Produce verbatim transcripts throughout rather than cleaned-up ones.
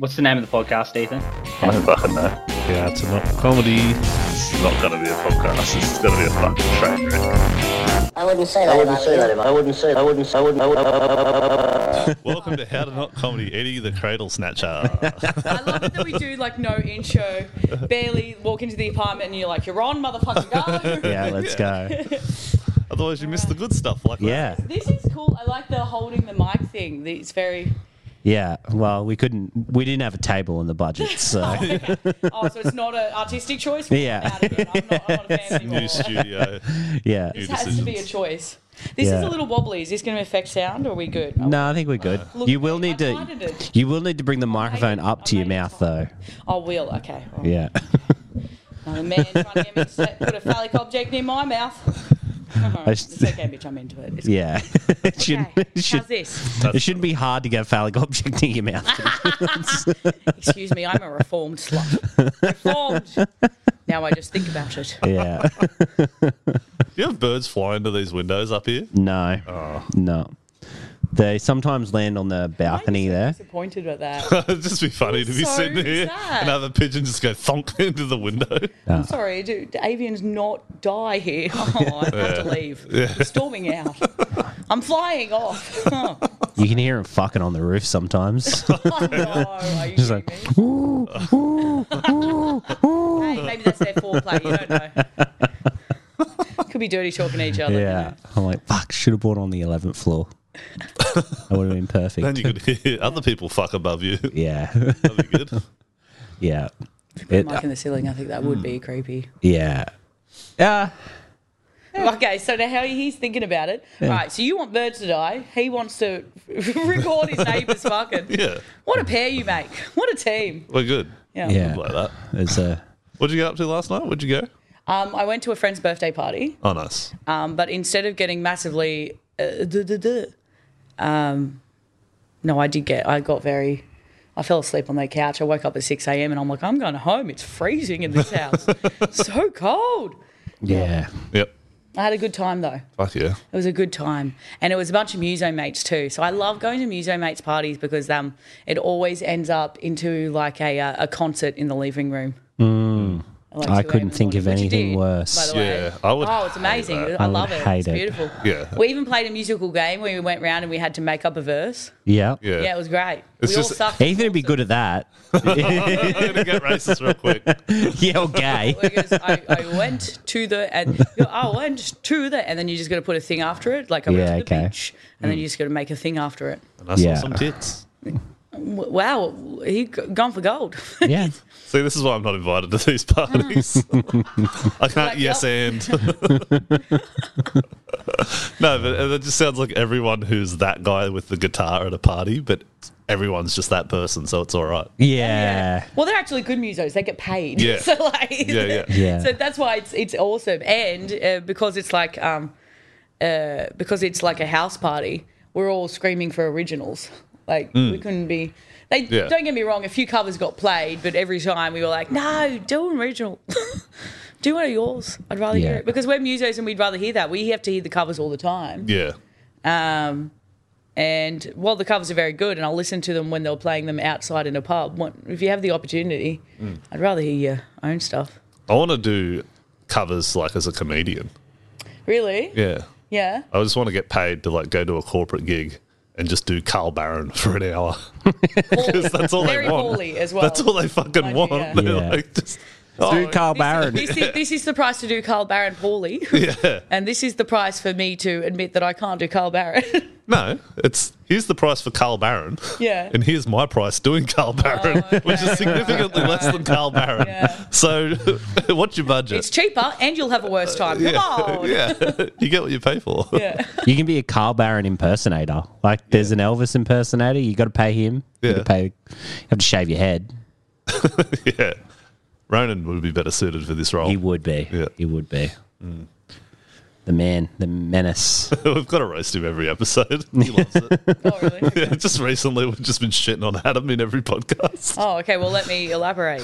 What's the name of the podcast, Ethan? I don't fucking know. Yeah, it's not comedy. It's not going to be a podcast. It's going to be a fucking train wreck. I wouldn't say that. I wouldn't say that. I wouldn't say. I wouldn't. I wouldn't. I wouldn't. Welcome to How to Not Comedy, Eddie the Cradle Snatcher. I love it that we do like no intro, barely walk into the apartment and you're like, you're on, motherfucker, go. Yeah, let's go. Otherwise, you miss the good stuff like Yeah, This is cool. I like the holding the mic thing. It's very. yeah. Well, we couldn't. We didn't have a table in the budget, so Oh, okay. Oh, so it's not an artistic choice? Yeah. Out again. I'm not, I'm not a fan that. anymore. New studio. yeah. This New has to be a decisions. choice. This Yeah. is a little wobbly. Is this going to affect sound, or are we good? No, I think we're good. Look you at will me, need I to. minded it. You will need to bring the microphone it. up to I your made it mouth, fine. though. I will. Okay. All right. Yeah. No, the man trying to get me to set, put a phallic object in my mouth. It's okay, bitch. I'm into it. It's Yeah. it should. Okay. It, should How's this? it shouldn't be hard to get a phallic object in your mouth. Excuse me, I'm a reformed slut. Reformed. Now I just think about it. yeah. Do you have birds fly into these windows up here? No. Oh. No. They sometimes land on the balcony I'm so there. disappointed at that. It'd just be funny to be So sitting here sad. and have a pigeon just go thonk into the window. I'm sorry, do, do avians not die here? Oh, I have to leave. I'm storming out. I'm flying off. Oh, You can hear them fucking on the roof sometimes. no, are you Just kidding like, me? ooh, ooh, ooh, ooh. Hey, maybe that's their foreplay. You don't know. Could be dirty talking to each other. you Yeah. know. I'm like, fuck, should have bought on the eleventh floor. That would have been perfect. Then you could hear other people fuck above you. Yeah. That'd be good. yeah. Put a It- mic in the ceiling. I think that would be creepy. yeah. Yeah. Okay, so now how he's thinking about it. All right, so you want birds to die. He wants to record his neighbours fucking. Yeah, What a pair you make. What a team. we're good. Yeah. Yeah. Like that. It's a. What'd you get up to last night? Where'd you go? Um, I went to a friend's birthday party, Oh, nice. um, but instead of getting massively, uh, duh, duh, duh, um, no, I did get. I got very. I fell asleep on the couch. I woke up at six a.m. and I'm like, I'm going home. It's freezing in this house. So cold. Yeah. Yep. I had a good time though. Fuck yeah. It was a good time. And it was a bunch of muso mates too. So I love going to muso mates parties because um, it always ends up into like a, uh, a concert in the living room. Mm. Like I two a m couldn't in the think of morning, which you anything did, worse. by the way. Yeah, I would Oh, it's hate amazing. that. I, I love would it. hate It's it. beautiful. Yeah. We even played a musical game where we went round and we had to make up a verse. Yeah. Yeah. Yeah, it was great. It's we all just- sucked. Ethan would be good at that. I'm going to get racist real quick. yeah, or gay. He goes, I, I went to the and you go, I went to the and then you just got to put a thing after it, like I went Yeah, to the okay. beach, and then you just got to make a thing after it. And I saw Yeah. some tits. W- Wow, he g- gone for gold. Yeah. See, this is why I'm not invited to these parties. I can't Like, yes yep. and. No, but it just sounds like everyone who's that guy with the guitar at a party, but everyone's just that person, so it's all right. Yeah. Well, they're actually good musos. They get paid. Yeah. So like, Yeah, yeah. Yeah. So that's why it's it's awesome, and uh, because it's like um, uh, because it's like a house party, we're all screaming for originals. Like we couldn't be. They Mm. Yeah. don't get me wrong. A few covers got played, but every time we were like, no, do an original. Do one of yours. I'd rather Yeah. hear it because we're musos and we'd rather hear that. We have to hear the covers all the time. Yeah. Um, and while the covers are very good, and I'll listen to them when they're playing them outside in a pub. When- If you have the opportunity, Mm. I'd rather hear your own stuff. I want to do covers like as a comedian. Really? Yeah. Yeah. I just want to get paid to like go to a corporate gig and just do Carl Barron for an hour. Because that's all Very they want. poorly as well. That's all they fucking Mind you, want. yeah. They're Yeah. like just Do oh, Carl Barron. This is, this is the price to do Carl Barron poorly. Yeah. And this is the price for me to admit that I can't do Carl Barron. No, it's here's the price for Carl Barron. Yeah. And here's my price doing Carl Barron, okay. which is significantly less than Carl Barron. Yeah. So what's your budget? It's cheaper and you'll have a worse time. Come yeah. on. yeah. You get what you pay for. Yeah. You can be a Carl Barron impersonator. Like, there's an Elvis impersonator. You got to pay him. You Yeah. got to pay. You have to shave your head. Yeah. Ronan would be better suited for this role. He would be. Yeah. He would be. The man, the menace. We've got to roast him every episode. He loves it. Oh, really? Okay. Yeah, just recently, we've just been shitting on Adam in every podcast. Oh, okay. Well, let me elaborate.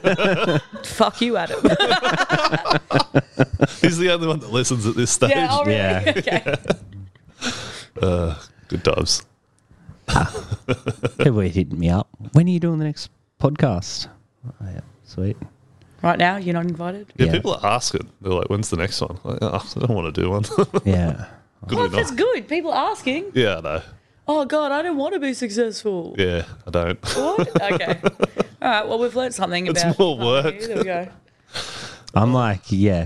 Fuck you, Adam. He's the only one that listens at this stage. yeah, oh, really? Yeah. Okay. Uh, good times. People are hitting me up. When are you doing the next podcast? Oh, yeah, sweet. Right now, you're not invited? Yeah, Yeah. people are asking. They're like, when's the next one? Like, oh, I don't want to do one. Yeah. Good Oh, enough. that's good. People asking. Yeah, I know. Oh, God, I don't want to be successful. Yeah, I don't. What? Okay. All right, well, we've learnt something It's about... more oh, work. There we go. I'm like, yeah.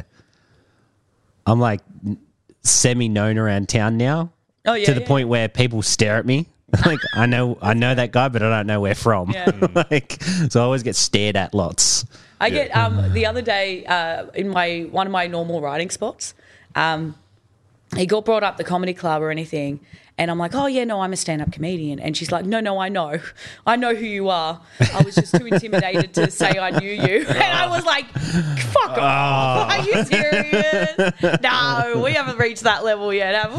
I'm like semi-known around town now. Oh, yeah, to the yeah. point where people stare at me. Like, I know I know that guy, but I don't know where from. Yeah. Like, so I always get stared at lots. I get um, the other day uh, in my one of my normal writing spots. Um, he got brought up the comedy club or anything, and I'm like, oh yeah, no, I'm a stand-up comedian, and she's like, no, no, I know, I know who you are. I was just too intimidated to say I knew you, and I was like, fuck off, are you serious? No, we haven't reached that level yet, have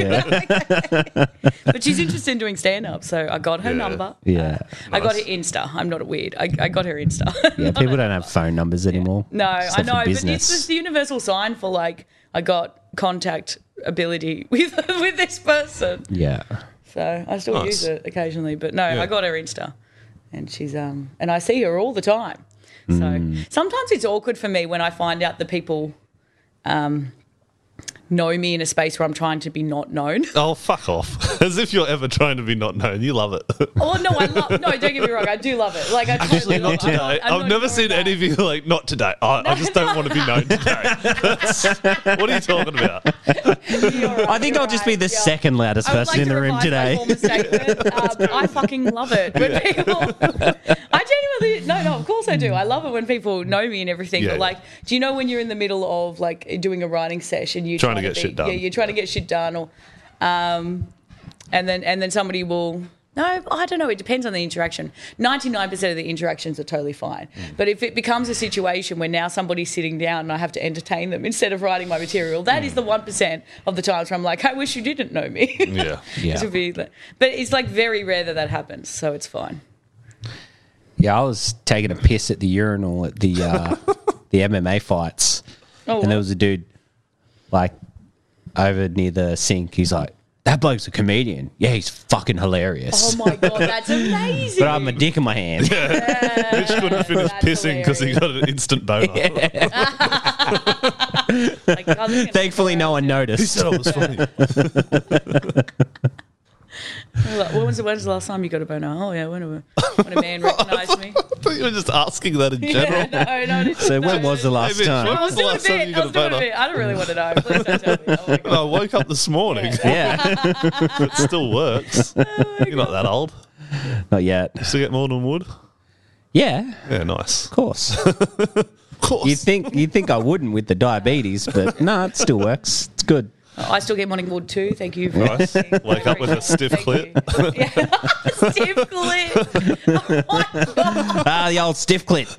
we? But she's interested in doing stand-up, so I got her Yeah. number. Yeah. Uh, I got her Insta. I'm not a weird. I, I got her Insta. Yeah, people don't have phone numbers anymore. No, I Except know, for but it's business. just the universal sign for like I got contact ability with with this person. Yeah. So I still Nice. use it occasionally, but no, Yeah. I got her Insta, and she's um and I see her all the time. So Mm. sometimes it's awkward for me when I find out that people um know me in a space where I'm trying to be not known. Oh, fuck off. As if you're ever trying to be not known. You love it. Oh no, I love no. Don't get me wrong, I do love it. Like I totally Actually, love not it. I'm today. not- I'm I've not never ignoring seen that. any of you like, not today. I, I just don't want to be known today. That's- what are you talking about? You're right, I think you're I'll just be right, the yeah. second loudest I would person like in to the room revise today. My former statement. Um, I fucking love it when people. I genuinely no, no. Of course I do. I love it when people know me and everything. Yeah, but yeah. like, do you know when you're in the middle of like doing a writing session, you're Trying trying, to get be, shit done. Yeah, you're trying to get shit done, or, um, and then and then somebody will. No, I don't know. It depends on the interaction. ninety-nine percent of the interactions are totally fine. Mm. But if it becomes a situation where now somebody's sitting down and I have to entertain them instead of writing my material, that is the one percent of the times where I'm like, I wish you didn't know me. Yeah. Yeah. This would be like- but it's like very rare that that happens, so it's fine. Yeah, I was taking a piss at the urinal at the uh, the M M A fights, Oh, and there was a dude like over near the sink. He's like, "That bloke's a comedian. Yeah, he's fucking hilarious." oh my God, that's amazing. But I have a dick in my hand. Mitch couldn't finish That's pissing because he got an instant boner. Like, oh, this is gonna Thankfully, be no one He noticed. said I was funny. Like, when was, the, when was the last time you got a boner? Oh, yeah, when a, when a man recognised me. I thought you were just asking that in general. Yeah, no, no. So when was the last Hey, Mitch, time? when I was was the doing a last time bit. you I got a was doing a boner? bit. I don't really want to know. Please don't tell me. Oh my God. I woke up this morning. Yeah, It still works. You're not that old. not yet. Still get more than wood? Yeah, Yeah, nice. of course. Of course. You'd think you'd think I wouldn't with the diabetes, but no, it still works. It's good. I still get morning wood too. Thank you. For Nice. asking. Wake up with a stiff Thank clit. you. Yeah. Stiff clit. Oh my God. Ah, the old stiff clit.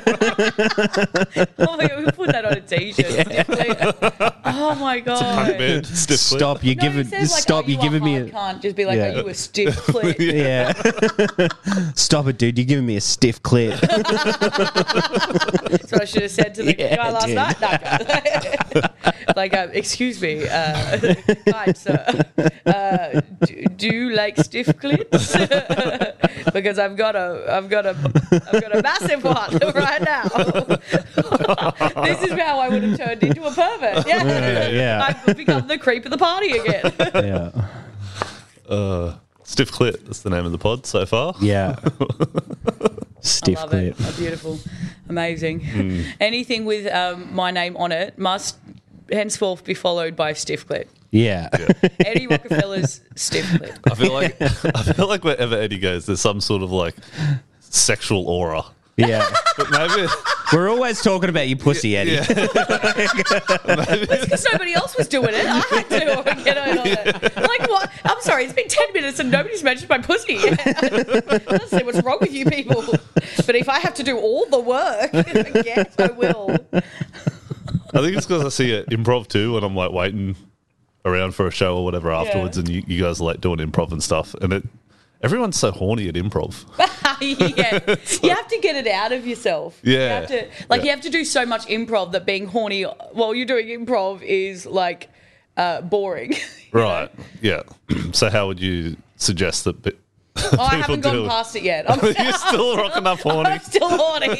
Oh my God. We put that on a t-shirt. Stiff clit. Oh my God. Man, stiff clit. Stop! You No, giving it says like, stop! oh, You you giving are me hard, a can't just be like, Yeah. are you a stiff clit? yeah. Stop it, dude! You're giving me a stiff clit. That's what I should have said to the Yeah, guy last dude. night. No. Like, uh, excuse me, uh, kind sir, uh, do, do you like stiff clits? Because I've got a, I've got a, I've got a massive one right now. This is how I would have turned into a pervert. Yeah, Yeah, yeah. I've become the creep of the party again. yeah, Uh, stiff clit. That's the name of the pod so far. yeah. Stiff I love clit. it. Oh, beautiful, amazing. Anything with um, my name on it must henceforth be followed by stiff clit. Yeah. Eddie Rockefeller's stiff clit. I feel like I feel like wherever Eddie goes, there's some sort of like sexual aura. yeah. But maybe, We're always talking about your pussy, Eddie. yeah. Because nobody else was doing it. I had to get in on it. Like, what? I'm sorry, it's been ten minutes and nobody's mentioned my pussy. I don't see what's wrong with you people. But if I have to do all the work, yes, I will. I think it's because I see it improv too when I'm like waiting around for a show or whatever afterwards, and you, you guys are like doing improv and stuff, and it everyone's so horny at improv. Yeah. You have to get it out of yourself. You Yeah. have to, like, Yeah. you have to do so much improv that being horny while you're doing improv is, like, uh, boring. Right. Yeah. So how would you suggest that pe- Oh, I haven't do. gone past it yet. I'm, You're still rocking up horny. I'm still horny.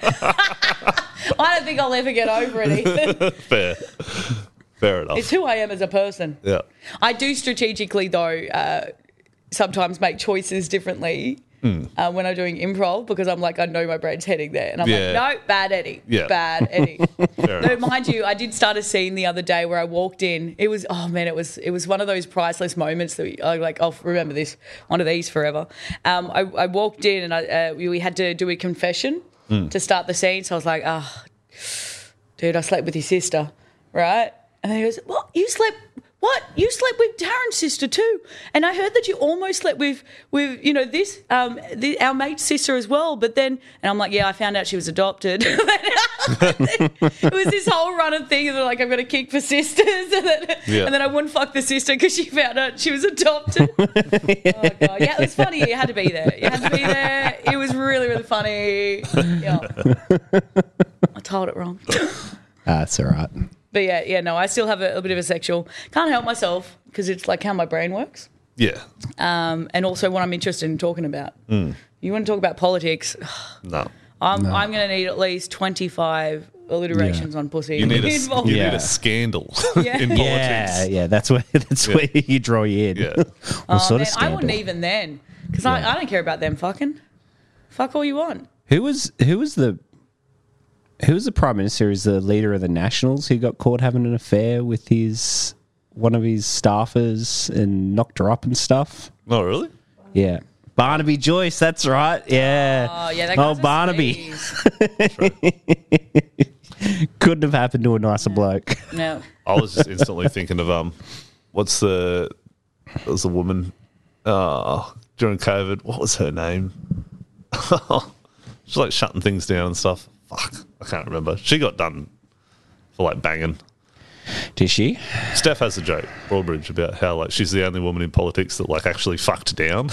I don't think I'll ever get over it either. Fair. Fair enough. It's who I am as a person. Yeah. I do strategically, though, uh, sometimes make choices differently Mm. uh, when I'm doing improv because I'm like, I know my brain's heading there. And I'm Yeah. like, no, bad Eddie. Yeah. Bad Eddie. Fair No, enough. mind you, I did start a scene the other day where I walked in. It was, oh man, it was it was one of those priceless moments that we, I like, I'll remember this, one of these forever. Um, I, I walked in and I, uh, we, we had to do a confession Mm. to start the scene. So I was like, oh, dude, I slept with your sister, right? And then he goes, what? You slept, what? You slept with Darren's sister too? And I heard that you almost slept with, with you know, this, um, the, our mate's sister as well. But then, and I'm like, yeah, I found out she was adopted. It was this whole run of things that like, I'm going to kick for sisters. And then, Yeah. and then I wouldn't fuck the sister because she found out she was adopted. Oh, God. Yeah, it was funny. You had to be there. You had to be there. It was really, really funny. Yeah. I told it wrong. That's all right. But yeah, yeah, no, I still have a, a bit of a sexual. Can't help myself because it's like how my brain works, Yeah. um, and also what I'm interested in talking about. Mm. You want to talk about politics? No. I'm I'm going to need at least twenty-five alliterations Yeah. on pussy. You need a, involved. you need Yeah. a scandal Yeah. in Yeah, politics. yeah. That's where that's Yeah. where you draw your in. Yeah. What Oh, sort man, of I wouldn't scandal? even then because I, I don't care about them fucking. Fuck all you want. Who was who was the who was the prime minister? Is the leader of the Nationals who got caught having an affair with his one of his staffers and knocked her up and stuff? Oh, really? Yeah, Barnaby Joyce. That's right. Yeah. Oh yeah, that Oh, guy's a Barnaby. sneeze. Couldn't have happened to a nicer bloke. No. I was just instantly thinking of um, what's the there was a woman uh, during COVID. What was her name? She's like shutting things down and stuff. Fuck, I can't remember. She got done for like banging. Did she? Steph has a joke, Broadbridge, about how like she's the only woman in politics that like actually fucked down.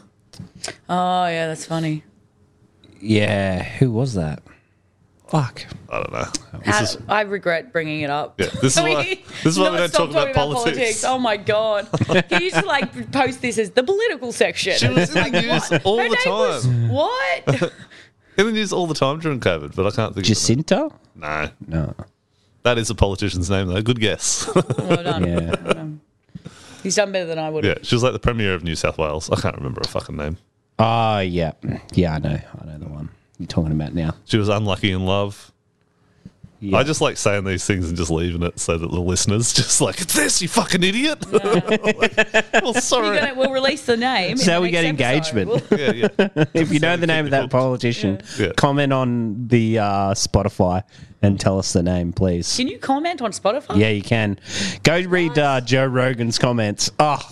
Oh yeah, that's funny. Yeah. Who was that? Fuck. I don't know. This How- is I regret bringing it up. Yeah, this is Can we- why- this is why we not don't stop talk about talking politics. Oh my god! Can you just like post this as the political section? She was in Like, the news what? all Her the name was- time. what? in the news all the time during COVID, but I can't think of Jacinta? it. No, No. that is a politician's name though. Good guess. Well done. Yeah. Well done. He's done better than I would. yeah, she was like the premier of New South Wales. I can't remember her fucking name. Oh, yeah. Yeah, I know. I know the one you're talking about now. She was unlucky in love. Yeah. I just like saying these things and just leaving it so that the listeners just like, it's this, you fucking idiot. Like, well, sorry. You're gonna, we'll release the name. So in the we get next episode. engagement. We'll- yeah, yeah. If you know So the name of that hooked. politician, Yeah. comment on the uh, Spotify and tell us the name, please. Can you comment on Spotify? Yeah, you can. Go read uh, Joe Rogan's comments. Oh,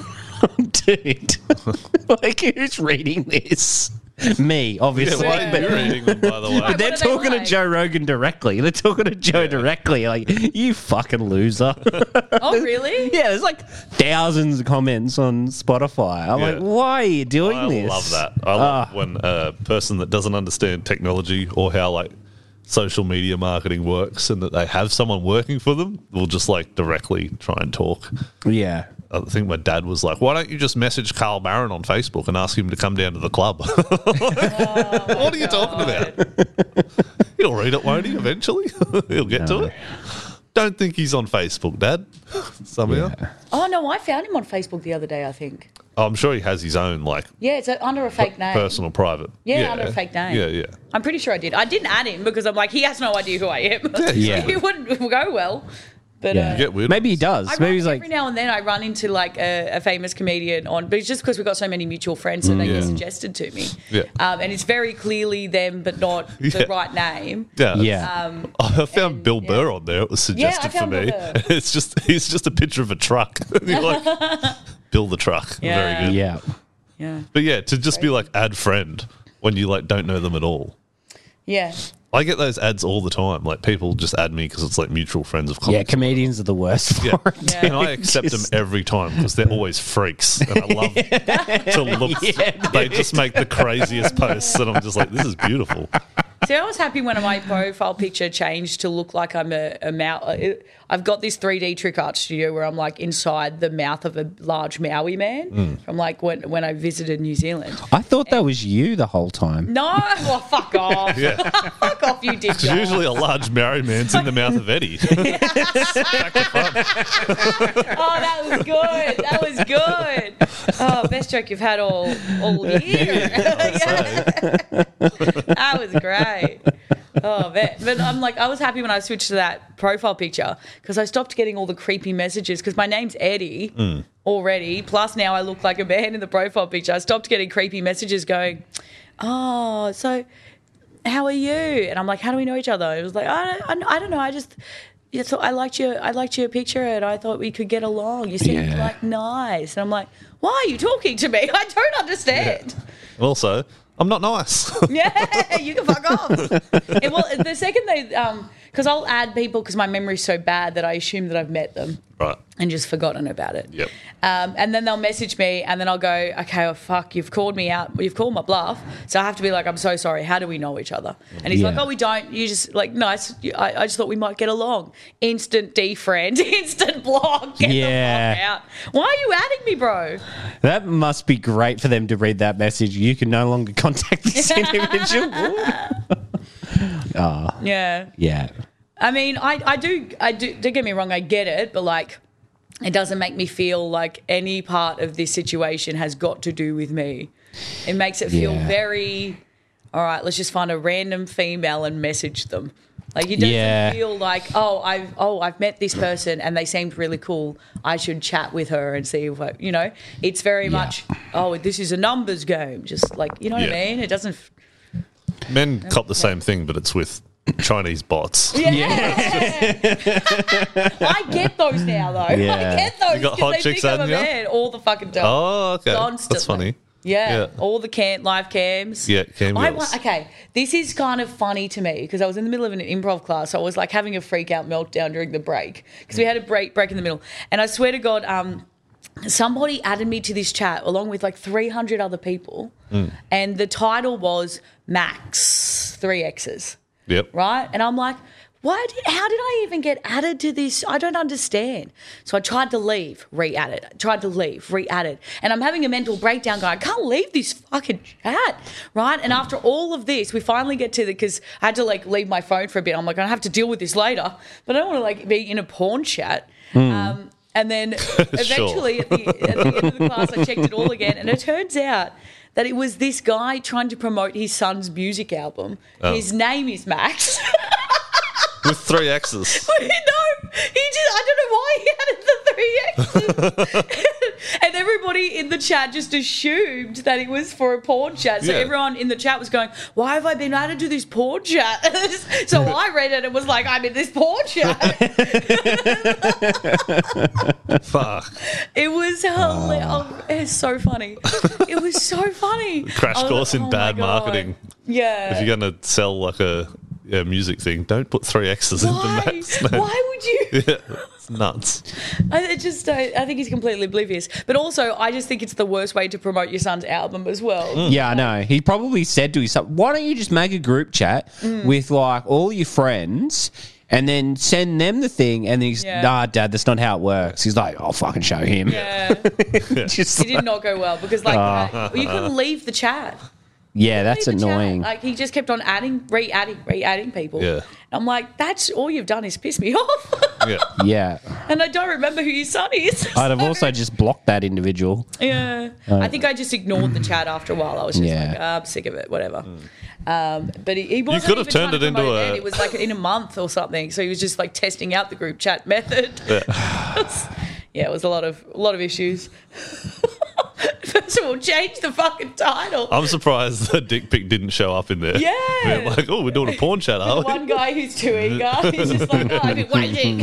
dude. Like, who's reading this? Me, Yeah, obviously. why are but you reading them, by the way? What they're are they talking like? to Joe Rogan directly. They're talking to Joe directly. Like, you fucking loser. Oh really? Yeah, there's like thousands of comments on Spotify. I'm Yeah. like, why are you doing I this? love that. I love Ah. when a person that doesn't understand technology or how like social media marketing works and that they have someone working for them will just like directly try and talk. Yeah. I think my dad was like, why don't you just message Carl Barron on Facebook and ask him to come down to the club? What are you talking about? He'll read it, won't he, eventually? He'll get to No. it. Don't think he's on Facebook, Dad. Somehow. Oh no, I found him on Facebook the other day. I think. Oh, I'm sure he has his own like Yeah, it's a, under a fake name. personal private. Yeah, under a fake name. Yeah, yeah. I'm pretty sure I did. I didn't add him because I'm like, he has no idea who I am. Yeah. He wouldn't go well. But Yeah. uh, Get weird. Maybe he does. I Maybe run, he's like, every now and then I run into like a, a famous comedian on, but it's just because we've got so many mutual friends that they Yeah. get suggested to me. Yeah. Um, and it's very clearly them, but not Yeah. the right name. Yeah. yeah. Um, I found And, Bill yeah. Burr on there. It was Yeah, I suggested for found me. Bill Burr. It's just he's just a picture of a truck. You're like, Bill the truck. Yeah. Very good. yeah. yeah. But yeah, to just be like add friend when you like don't know them at all. Yeah. I get those ads all the time. Like people just add me because it's like mutual friends of Yeah, comics. comedians are the worst for Yeah. it. Yeah. And I accept Just- them every time because they're always freaks. And I love to look. Yeah, they just make the craziest posts, and I'm just like, this is beautiful. See, I was happy when my profile picture changed to look like I'm a, a mouth. I've got this three D trick art studio where I'm like inside the mouth of a large Maui man Mm. from like when, when I visited New Zealand. I thought that was you the whole time. No, well, fuck off. Yeah. Fuck off, you dick. It's usually a large Maori man's in the mouth of Eddie. Oh, that was good. That was good. Oh, best joke you've had all all year. That was great. Oh, man. But I'm like, I was happy when I switched to that profile picture because I stopped getting all the creepy messages because my name's Eddie Mm. already. Plus now I look like a man in the profile picture. I stopped getting creepy messages going, oh, so how are you? And I'm like, how do we know each other? It was like, I don't, I don't know. I just... Yeah, so I liked your I liked your picture and I thought we could get along. You seemed Yeah. like nice. And I'm like, why are you talking to me? I don't understand. Also, I'm not nice. Yeah, you can fuck off. And well, the second they, um, because I'll add people because my memory's so bad that I assume that I've met them Right. and just forgotten about it. Yep. Um, and then they'll message me and then I'll go, okay, well, fuck, you've called me out. You've called my bluff. So I have to be like, I'm so sorry. How do we know each other? And he's Yeah. like, oh, we don't. You just like, nice. I, I just thought we might get along. Instant defriend, instant block. Get Yeah. the fuck out. Why are you adding me, bro? That must be great for them to read that message. You can no longer contact this individual. Oh, Yeah. yeah. I mean, I, I do, I do, don't get me wrong, I get it, but like, it doesn't make me feel like any part of this situation has got to do with me. It makes it feel Yeah. very, all right, let's just find a random female and message them. Like, it doesn't Yeah. feel like, oh, I've, oh, I've met this person and they seemed really cool. I should chat with her and see if I, you know, it's very much, oh, this is a numbers game. Just like, you know what Yeah. I mean? It doesn't, Men cop the same thing, but it's with Chinese bots. yeah. I get those now, though. I Yeah. get those You got because hot they chicks think I'm a adding you? man all the fucking time. Oh, okay. Constantly. That's funny. Yeah, Yeah. all the cam, live cams. Yeah, cam I girls. wa- okay, this is kind of funny to me because I was in the middle of an improv class. So I was like having a freak out meltdown during the break because we had a break break in the middle. And I swear to God, um, somebody added me to this chat along with like three hundred other people. Mm. And the title was Max, three X's. Yep. Right? And I'm like, why did, how did I even get added to this? I don't understand. So I tried to leave, re-added. Tried to leave, re-added. And I'm having a mental breakdown going, I can't leave this fucking chat, right? And after all of this, we finally get to the, because I had to like leave my phone for a bit. I'm like, I have to deal with this later. But I don't want to like be in a porn chat. Um, and then eventually at, the, at the end of the class, I checked it all again. And it turns out that it was this guy trying to promote his son's music album. Oh. His name is Max. With three X's. No, he just, I don't know why he added the three X's. And everybody in the chat just assumed that it was for a porn chat. So Yeah. everyone in the chat was going, why have I been added to this porn chat? So I read it and was like, I'm in this porn chat. Fuck. It was hilarious. Oh, it's so funny. It was so funny. Crash I was course like, in oh bad my God. marketing. Yeah. If you're going to sell like a, a music thing, don't put three X's why? into Max name. Why would you? Yeah, it's nuts. I it just don't, I think he's completely oblivious. But also, I just think it's the worst way to promote your son's album as well. Yeah, I know. He probably said to his son, why don't you just make a group chat with like all your friends and then send them the thing? And he's, Yeah. nah, Dad, that's not how it works. He's like, I'll fucking show him. Yeah, Just it did not go well because like uh, you couldn't leave the chat. yeah, that's Leave the chat. annoying. Like he just kept on adding, re-adding, re-adding people. Yeah. I'm like, that's all you've done is piss me off, Yeah. Yeah. and I don't remember who your son is. I'd have So- also just blocked that individual. Yeah, I think I just ignored the chat after a while. I was just Yeah. like, oh, I'm sick of it, whatever. Um, but he, he wasn't could have even turned trying it to into promote a- then. It was like in a month or something. So he was just like testing out the group chat method. Yeah, it was a lot of a lot of issues. First of all, change the fucking title. I'm surprised the dick pic didn't show up in there. Yeah. We're like, oh, we're doing a porn chat, are The we? one guy who's too eager, he's just like, oh, I've been waiting.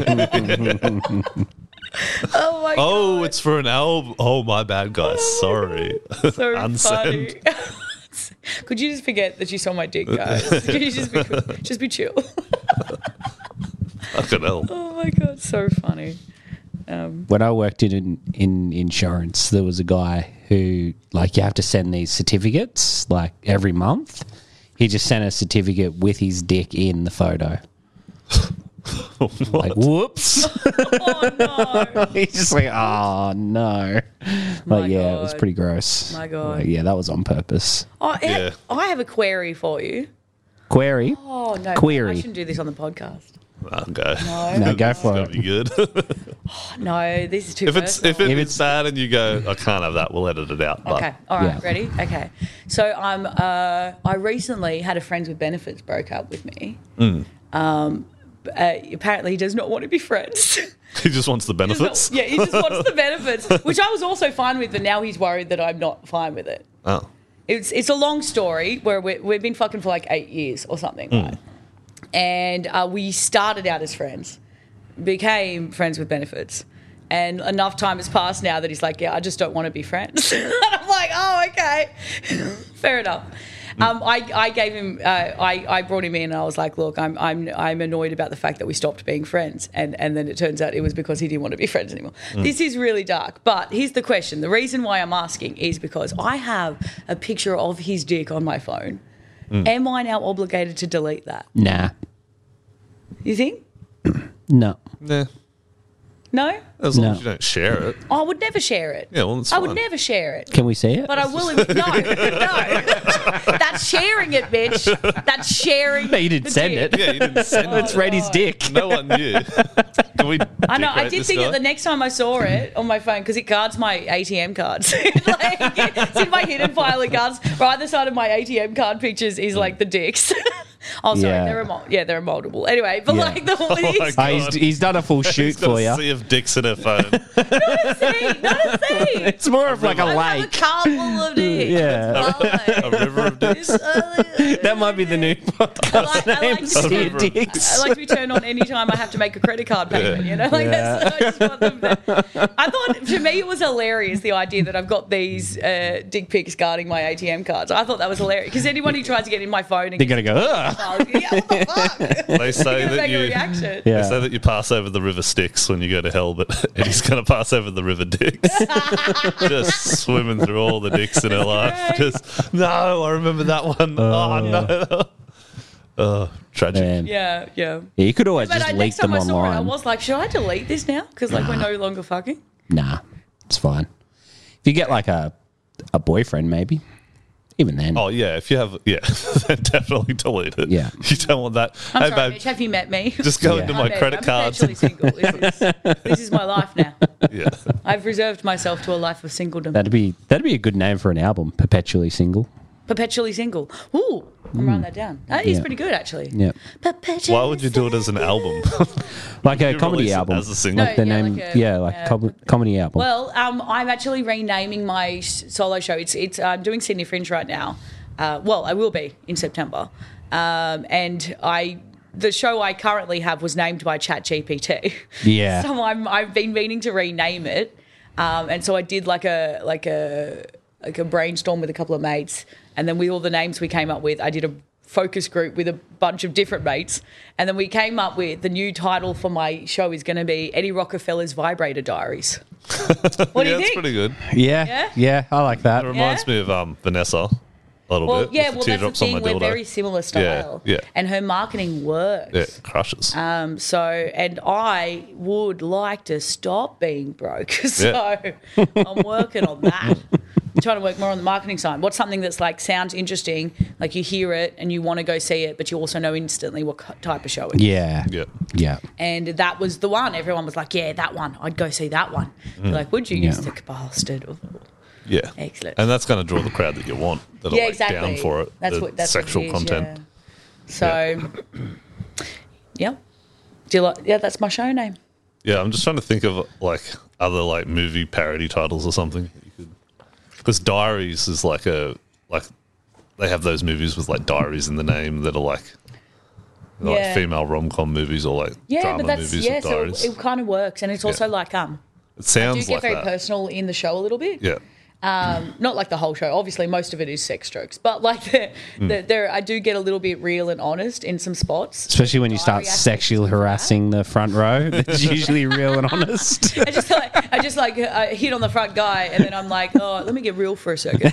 Oh my Oh, god! it's for an album. Oh, my bad, guys. Sorry. so funny. Unsend. Could you just forget that you saw my dick, guys? Could you just be, just be chill? Fucking hell. Oh my god, so funny. Um, When I worked in in insurance, there was a guy who, like, you have to send these certificates like every month, He just sent a certificate with his dick in the photo. Like, whoops. Oh no! He's just like, oh no. My Like, yeah, it was God. pretty gross. My God. Like, yeah, that was on purpose. Oh, Yeah. I have a query for you. Query? Oh no! Query. I shouldn't do this on the podcast. I'll go. No, No, go It's for gonna it. be good. no, this is too if it's personal. if, it If is bad and you go, I can't have that. We'll edit it out. But Okay, all right, Yeah. ready? Okay. So I'm. Uh, I recently had a friends with benefits broke up with me. Mm. Um, uh, apparently, he does not want to be friends. he just wants the He does benefits. not- yeah, he just wants the benefits, which I was also fine with, but now he's worried that I'm not fine with it. Oh, It's it's a long story where we, we've been fucking for like eight years or something, right? And uh, we started out as friends, became friends with benefits, and enough time has passed now that he's like, yeah, I just don't want to be friends. And I'm like, oh, okay, fair enough. Um, I, I gave him, uh, I, I brought him in and I was like, look, I'm, I'm, I'm annoyed about the fact that we stopped being friends. And, and then it turns out it was because he didn't want to be friends anymore. This is really dark. But here's the question. The reason why I'm asking is because I have a picture of his dick on my phone. Am I now obligated to delete that? Nah. You think? No. nah. No? As long No. as you don't share it. I would never share it. Yeah, well, it's I would fine. never share it. Can we see it? But I will. No, no. That's sharing it, bitch. That's sharing. No, you didn't the send dick. it. Yeah, you didn't send Let's it. rate his dick. No one knew. Can we? I know. I decorate did this think guy? it the next time I saw it on my phone because it guards my A T M cards. Like, it's in my hidden file. It guards right either side of my A T M card pictures is like the dicks. Oh, sorry. Yeah. There are mul- yeah, there are multiple. Anyway, but Yeah. like the Oh my it's Oh, he's, he's done a full shoot He's got for a you. sea of dicks in her phone. not a sea, not a sea. It's more of like a I have a lake. car full of dicks. Yeah. It's a river of dicks. fine. That might be the new I podcast like, I name. like to Sea be River. Dicks. I like to be turned on any time I have to make a credit card payment. You know, like Yeah. that's. I, just want them to, I thought to me it was hilarious the idea that I've got these uh, dick pics guarding my A T M cards. I thought that was hilarious because anyone who tries to get in my phone and They're going to go, ugh. yeah, what the fuck? They say Gonna that make a you. reaction. They Yeah. say that you pass over the river Styx when you go to hell, but Eddie's going to pass over the river dicks. Just swimming through all the dicks in her life. Right. Just, no, I remember that one. oh, no. Oh, tragic. Man. Yeah, yeah. Yeah, you could always But just I, leak next time them I saw it, I online. was like, should I delete this now? Because like we're no longer fucking. Nah, it's fine. If you get like a a boyfriend, maybe. Even then. Oh, yeah. If you have, yeah, then definitely delete it. Yeah. You don't want that. I'm hey, sorry, babe, Mitch. Have you met me? just go Yeah. into I'm my married. credit I'm cards. perpetually single. This is, this is my life now. Yeah. I've reserved myself to a life of singledom. That'd be that'd be a good name for an album. Perpetually single. Perpetually single. Ooh, I'm writing that down. That is Yeah. pretty good, actually. Yeah. Perpetually Why would you do it as an album? Like a You comedy release it album. as a single? Like the No, yeah, name like a- yeah, like yeah. com- comedy album. Well, um, I'm actually renaming my s- solo show. It's it's I'm doing Sydney Fringe right now. Uh, well, I will be in September, um, and I the show I currently have was named by ChatGPT. Yeah. so I'm I've been meaning to rename it, um, and so I did like a like a like a brainstorm with a couple of mates, and then with all the names we came up with, I did a focus group with a bunch of different mates, and then we came up with the new title for my show is going to be Eddie Rockefeller's Vibrator Diaries. What do yeah, you it's think? pretty good. yeah, Yeah? yeah. I like that. It reminds Yeah? me of um, Vanessa a little Well, bit. yeah, with well, the that's the teardrops on my thing. We're dildo. very similar style. yeah. And her marketing works. Yeah, crushes. Um, so, and I would like to stop being broke. So Yeah. I'm working on that. I'm trying to work more on the marketing side. What's something that's like sounds interesting, like you hear it and you want to go see it, but you also know instantly what co- type of show it is. Yeah. yeah. Yeah. And that was the one. Everyone was like, yeah, that one. I'd go see that one. They're like, would you? Yeah. You sick bastard. Yeah. Excellent. And that's going to draw the crowd that you want, that Yeah, are like exactly. down for it. That's the what that's sexual what it is, content. yeah. So, yeah. Do you like? Yeah, that's my show name. Yeah, I'm just trying to think of like other like movie parody titles or something. Because Diaries is like a like they have those movies with like diaries in the name that are like like Yeah. female rom com movies or like Yeah, drama but that's movies yeah. with So diaries. it, it kind of works, and it's also like um, it do sounds get like very that. personal in the show a little bit. Yeah. Um, not like the whole show. Obviously, most of it is sex jokes, but like the, Mm. the, there, I do get a little bit real and honest in some spots. Especially when you start Diary aspects sexually of that. harassing the front row. It's usually real and honest. I just like I just like I hit on the front guy, and then I'm like, oh, let me get real for a second.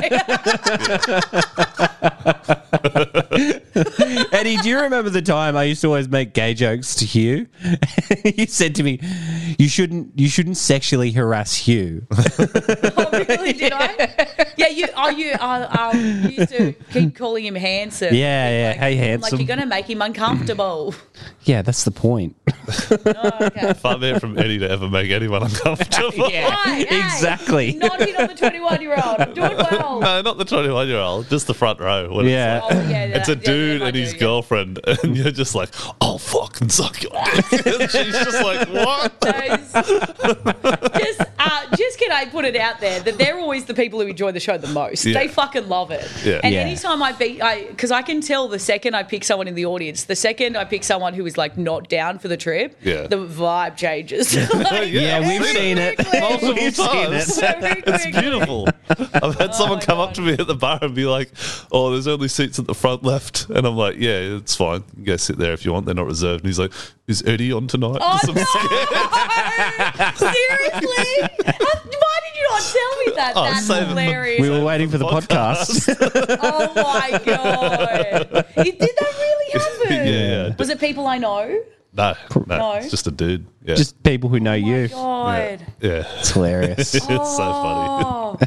Eddie, do you remember the time I used to always make gay jokes to Hugh? You said to me, "You shouldn't, you shouldn't sexually harass Hugh." Oh, really? Did I? Yeah, you. Oh, you. Uh, um, you used to keep calling him handsome. Yeah, yeah. Like, Hey, I'm handsome. Like you're gonna make him uncomfortable. Yeah, that's the point. Oh, okay. Far be it from Eddie to ever make anyone uncomfortable. Hey, hey, exactly. Not hit on the twenty-one year old. I'm doing well. No, not the twenty-one year old, just the front row. When Yeah. Oh, yeah, It's, like, it's a that- yeah, dude yeah, I and do, his yeah. girlfriend, and you're just like, "I'll fucking suck your dick." And she's just like, "What?" Those- just, uh, just can I put it out there that they're always the people who enjoy the show the most. Yeah. They fucking love it. Yeah. And Yeah. anytime I beat, I because I can tell the second I pick someone in the audience, the second I pick someone who is like not down for the trip, Yeah. the vibe changes. Like, Yeah, we've very seen it. quickly. Multiple We've seen times. it. Very It's quickly. beautiful. I've had someone my come God. up to me at the bar and be like, "Oh, there's only seats at the front left," and I'm like, "Yeah, it's fine. You go sit there if you want. They're not reserved." And he's like, "Is Eddie on tonight?" Oh, 'Cause I'm no! Seriously? Why did you not tell me that? Oh, That's save it. hilarious. We were waiting for the podcast. Oh my god! It, did that really happen? Yeah, yeah. Was it people I know? No, no, No. it's just a dude. Yeah, Just people who know you. God. yeah. It's hilarious. It's so funny. Oh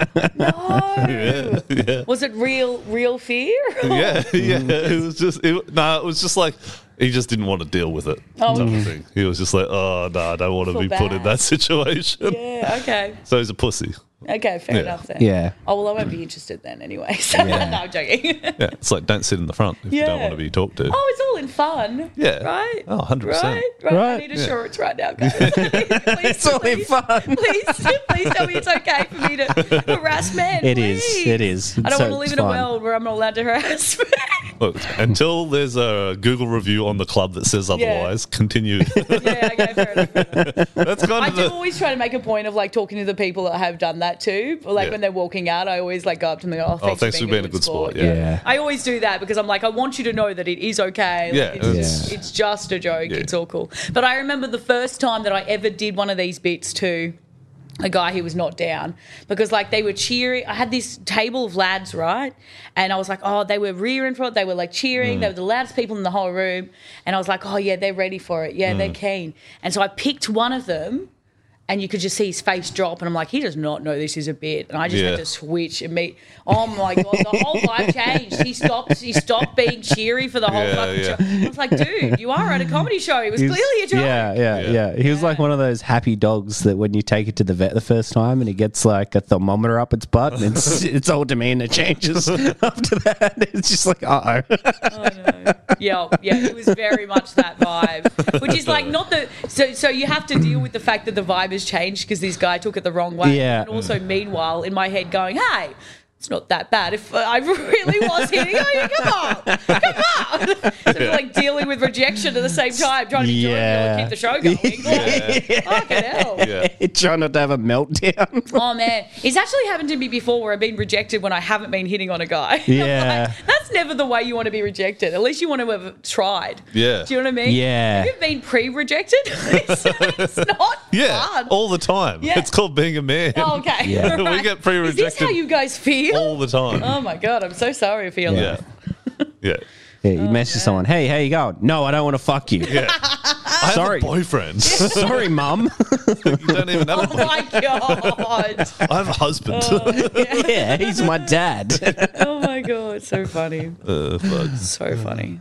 no! Yeah, yeah. Was it real, real fear? Yeah, yeah. It was just it, no. It was just like he just didn't want to deal with it. Oh, type okay. of thing. He was just like, "Oh no, I don't want to Feel be put in bad. that situation." Yeah. Okay. So he's a pussy. Okay. Fair Yeah. enough then. Yeah. Oh well, I won't be interested then anyway. So, Yeah. no, I'm joking. Yeah, it's like don't sit in the front if you don't Yeah. want to be talked to. Oh, it's all in fun. Yeah. Right? Oh, one hundred percent. Right? Right. I Right. need Yeah. assurance right now, guys. Please, It's all in please, fun. Please, please tell me it's okay for me to harass men. It is. please. It is. I don't So want to live it's in a fine. world where I'm not allowed to harass men. Look, until there's a Google review on the club that says otherwise, continue. Yeah, okay, fair enough. Fair enough. That's kind I of do the. always try to make a point of like talking to the people that have done that too. Or, like Yeah. when they're walking out, I always like go up to them and go, "Oh, thanks, thanks for being, a good sport." yeah. Yeah. I always do that because I'm like, I want you to know that it is okay. Like, Yeah, it's, it's- it's just a joke. Yeah. It's all cool. But I remember the first time that I ever did one of these bits too. A guy who was not down because like they were cheering. I had this table of lads, right? And I was like, oh, they were rearing for it. They were like cheering. Mm. They were the loudest people in the whole room. And I was like, oh yeah, they're ready for it. Yeah, Mm. they're keen. And so I picked one of them. And you could just see his face drop, and I'm like, he does not know this is a bit. And I just Yeah. had to switch and meet. Oh my god, the whole vibe changed. He stopped. He stopped being cheery for the whole Yeah, fucking yeah. show. I was like, dude, you are at a comedy show. It was He was- clearly a joke. Yeah, yeah, Yeah. yeah, He was like one of those happy dogs that when you take it to the vet the first time and it gets like a thermometer up its butt and its its whole demeanor changes after that. It's just like, uh oh. Yeah, yeah, it was very much that vibe, which is like not the so so you have to deal with the fact that the vibe has changed because this guy took it the wrong way. Yeah. And also, meanwhile, in my head, going, "Hey, it's not that bad. If uh, I really was hitting, oh, come on, come on." So it's like dealing with rejection at the same time, trying to be Yeah. jovial and keep the show going. Like, fucking hell. Yeah. Try not to have a meltdown. Oh man, it's actually happened to me before where I've been rejected when I haven't been hitting on a guy. I'm Yeah. like, that's never the way you want to be rejected. At least you want to have tried. Yeah. Do you know what I mean? Yeah. Have you been pre-rejected? it's, it's not Yeah, fun. all the time. Yeah. It's called being a man. Oh, okay. Yeah. We Right. get pre-rejected Is this how you guys feel? all the time. Oh my god, I'm so sorry for your Yeah. life. Yeah. Yeah, you message someone, hey, how you going? No, I don't want to fuck you. Yeah. I Sorry. have a boyfriend. Sorry, mum. You don't even have a Oh boyfriend. my god. I have a husband. Yeah, he's my dad. Oh my god, so funny. Uh, fuck. So funny.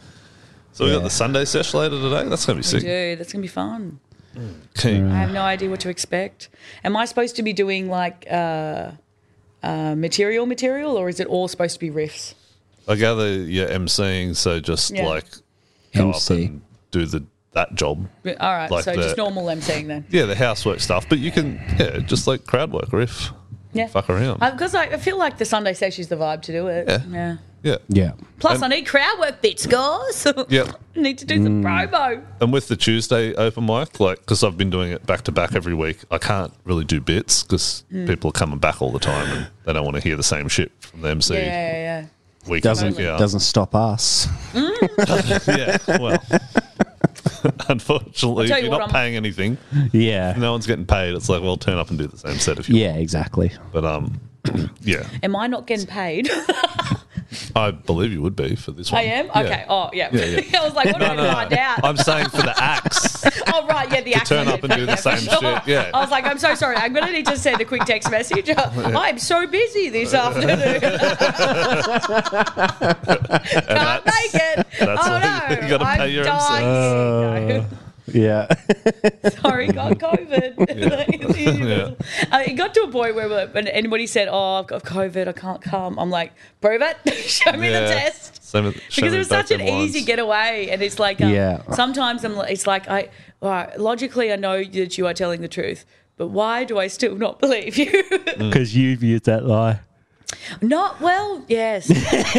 So we Yeah. got the Sunday sesh later today. That's gonna be We sick. do. That's gonna be fun. Keen. I have no idea what to expect. Am I supposed to be doing like uh, uh, material material or is it all supposed to be riffs? I gather you're emceeing, so just Yeah. like go M up C. and do the that job. But- all right, Like so the- just normal emceeing then. Yeah, the housework stuff. But you can, yeah, just like crowd work riff. Yeah. Fuck around. Because I, I feel like the Sunday sesh is the vibe to do it. Yeah. Yeah. Yeah. Yeah. Plus, And- I need crowd work bits, guys. Yep. Need to do some promo. And with the Tuesday open mic, like, because I've been doing it back to back every week, I can't really do bits because Hmm. people are coming back all the time and they don't want to hear the same shit from the M C Yeah, yeah, yeah. week in, Doesn't week out. doesn't stop us. Yeah, well, unfortunately, I'll tell if you you're what, not I'm- paying anything, Yeah. no one's getting paid. It's like, well, turn up and do the same set if you Yeah, exactly. But um, yeah, Am I not getting paid? I believe you would be for this one. I am? Yeah. Okay. Oh, yeah. Yeah, yeah. I was like, what did No, no, I find out? I'm saying for the acts. Oh, right. Yeah, the To actual turn up and do the same shit, yeah. I was like, I'm so sorry. I'm going to need to send a quick text message. I'm so busy this afternoon. Can't make it. that's oh, why no. you gotta I'm pay your dying. No. Yeah. Sorry, got COVID. Yeah. uh, it got to a point where when anybody said, "Oh, I've got COVID, I can't come," I'm like, "Prove it, show me the Yeah. test." Same with- show Because me it was back such an them lines. easy getaway, and it's like, um, Yeah. sometimes I'm, like- it's like I, all right, logically, I know that you are telling the truth, but why do I still not believe you? Because you've used that lie. Not well, yes.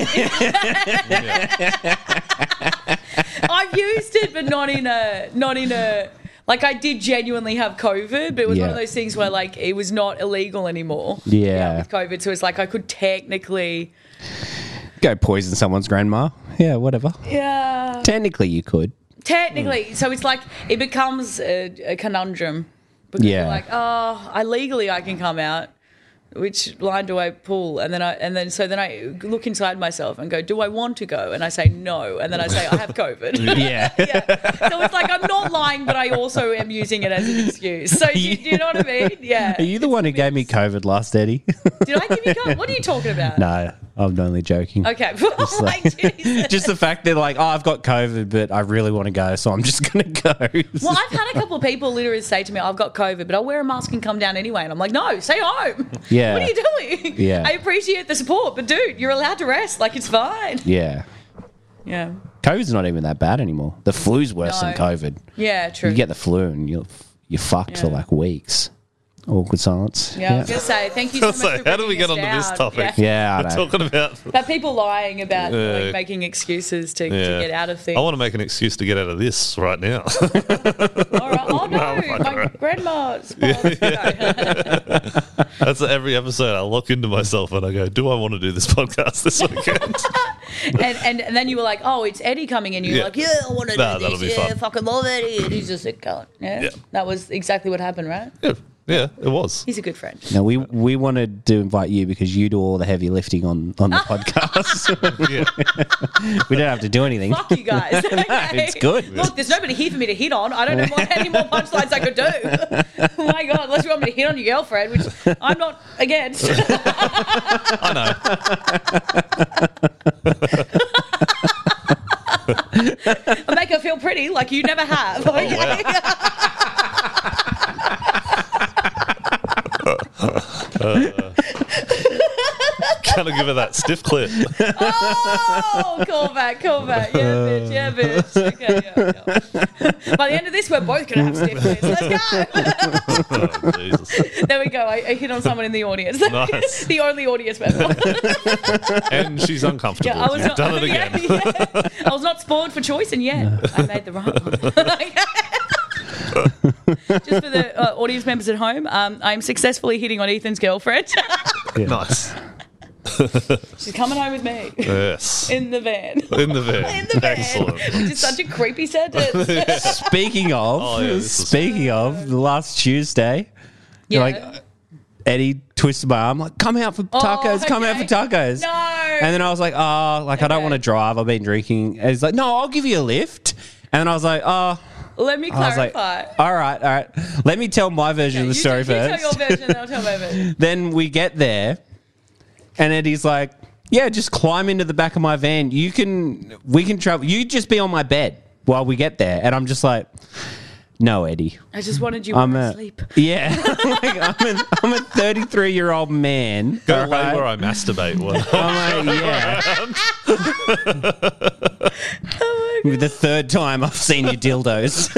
I've used it, but not in a, not in a. Like, I did genuinely have COVID, but it was one of Yeah. those things where, like, it was not illegal anymore. Yeah. With COVID, so it's like I could technically, Go poison someone's grandma. Yeah, whatever. yeah, Technically, you could. technically. So it's like it becomes a, a conundrum because Yeah. you're like, oh, I legally I can come out. Which line do I pull? And then I and then so then I look inside myself and go, do I want to go? And I say no, and then I say I have COVID. Yeah. Yeah. So it's like I'm not lying, but I also am using it as an excuse. So do you, do you know what I mean? Yeah. Are you the one who gave me COVID last, Eddie? Did I give you COVID? What are you talking about? No, I'm only joking. Okay. I'm like, Jesus. Just the fact that, like, oh, I've got COVID, but I really want to go, so I'm just going to go. Well, I've had a couple of people literally say to me, I've got COVID, but I'll wear a mask and come down anyway. And I'm like, no, stay home. Yeah. What are you doing? Yeah. I appreciate the support, but dude, you're allowed to rest. Like, it's fine. Yeah. Yeah. COVID's not even that bad anymore. The flu's worse than No. COVID. Yeah, true. You get the flu and you're, you're fucked for Yeah. like weeks. Awkward silence. yeah, I was going to say, thank you so I much was like, for how do we bringing get us onto this down. topic? Yeah. Yeah, I We're know. talking about. But people lying about Yeah. like, making excuses to, Yeah. to get out of things. I want to make an excuse to get out of this right now. All right. Oh, no, fuck my around. grandma spoiled. No. That's every episode. I look into myself and I go, "Do I want to do this podcast this weekend?" and, and and then you were like, oh, it's Eddie coming in. You're Yeah. like, yeah, I want to Nah, do that'll this. be Yeah, fun. fucking love Eddie. And he's just a cunt. Yeah? Yeah. That was exactly what happened, right? yeah, yeah, it was. He's a good friend. No, we we wanted to invite you because you do all the heavy lifting on, on the podcast. Yeah, We don't have to do anything. Fuck you guys. Okay? it's good. Look, there's nobody here for me to hit on. I don't know what, any more punchlines I could do. Oh my God, unless you want me to hit on your girlfriend, which I'm not against. I know. I make her feel pretty like you never have. Oh, Okay? Gotta give her that stiff clip. Oh, call back, call back. Yeah, bitch, yeah, bitch. Okay, yeah, yeah. By the end of this, we're both going to have stiff lips. Let's go. Oh, Jesus. There we go. I, I hit on someone in the audience. Nice. The only audience member. And she's uncomfortable. Yeah, I was You've not, done it yeah, again. yeah. I was not spoiled for choice, and yet I made the right one. Just for the uh, audience members at home, um, I'm successfully hitting on Ethan's girlfriend. Nice. She's coming home with me Yes. in the van. In the van. In the van. Excellent. Which is such a creepy sentence. Speaking of, Oh, yeah, this was- speaking of, the last Tuesday, Yeah. like Eddie twisted my arm, like, come out for tacos, come out for Oh, okay. tacos. No. And then I was like, oh, like I don't Okay. want to drive. I've been drinking. And he's like, no, I'll give you a lift. And then I was like, oh, Let me I was like, clarify. all right, all right. Let me tell my version of the you, story you first. tell your version, then I'll tell my version. Then we get there, and Eddie's like, yeah, just climb into the back of my van. You can, we can travel. You just be on my bed while we get there. And I'm just like, no, Eddie. I just wanted you I'm to a, sleep. yeah, like, I'm a, I'm a thirty-three year old man. Go all away right? where I masturbate. One. I'm like, yeah. The third time I've seen your dildos.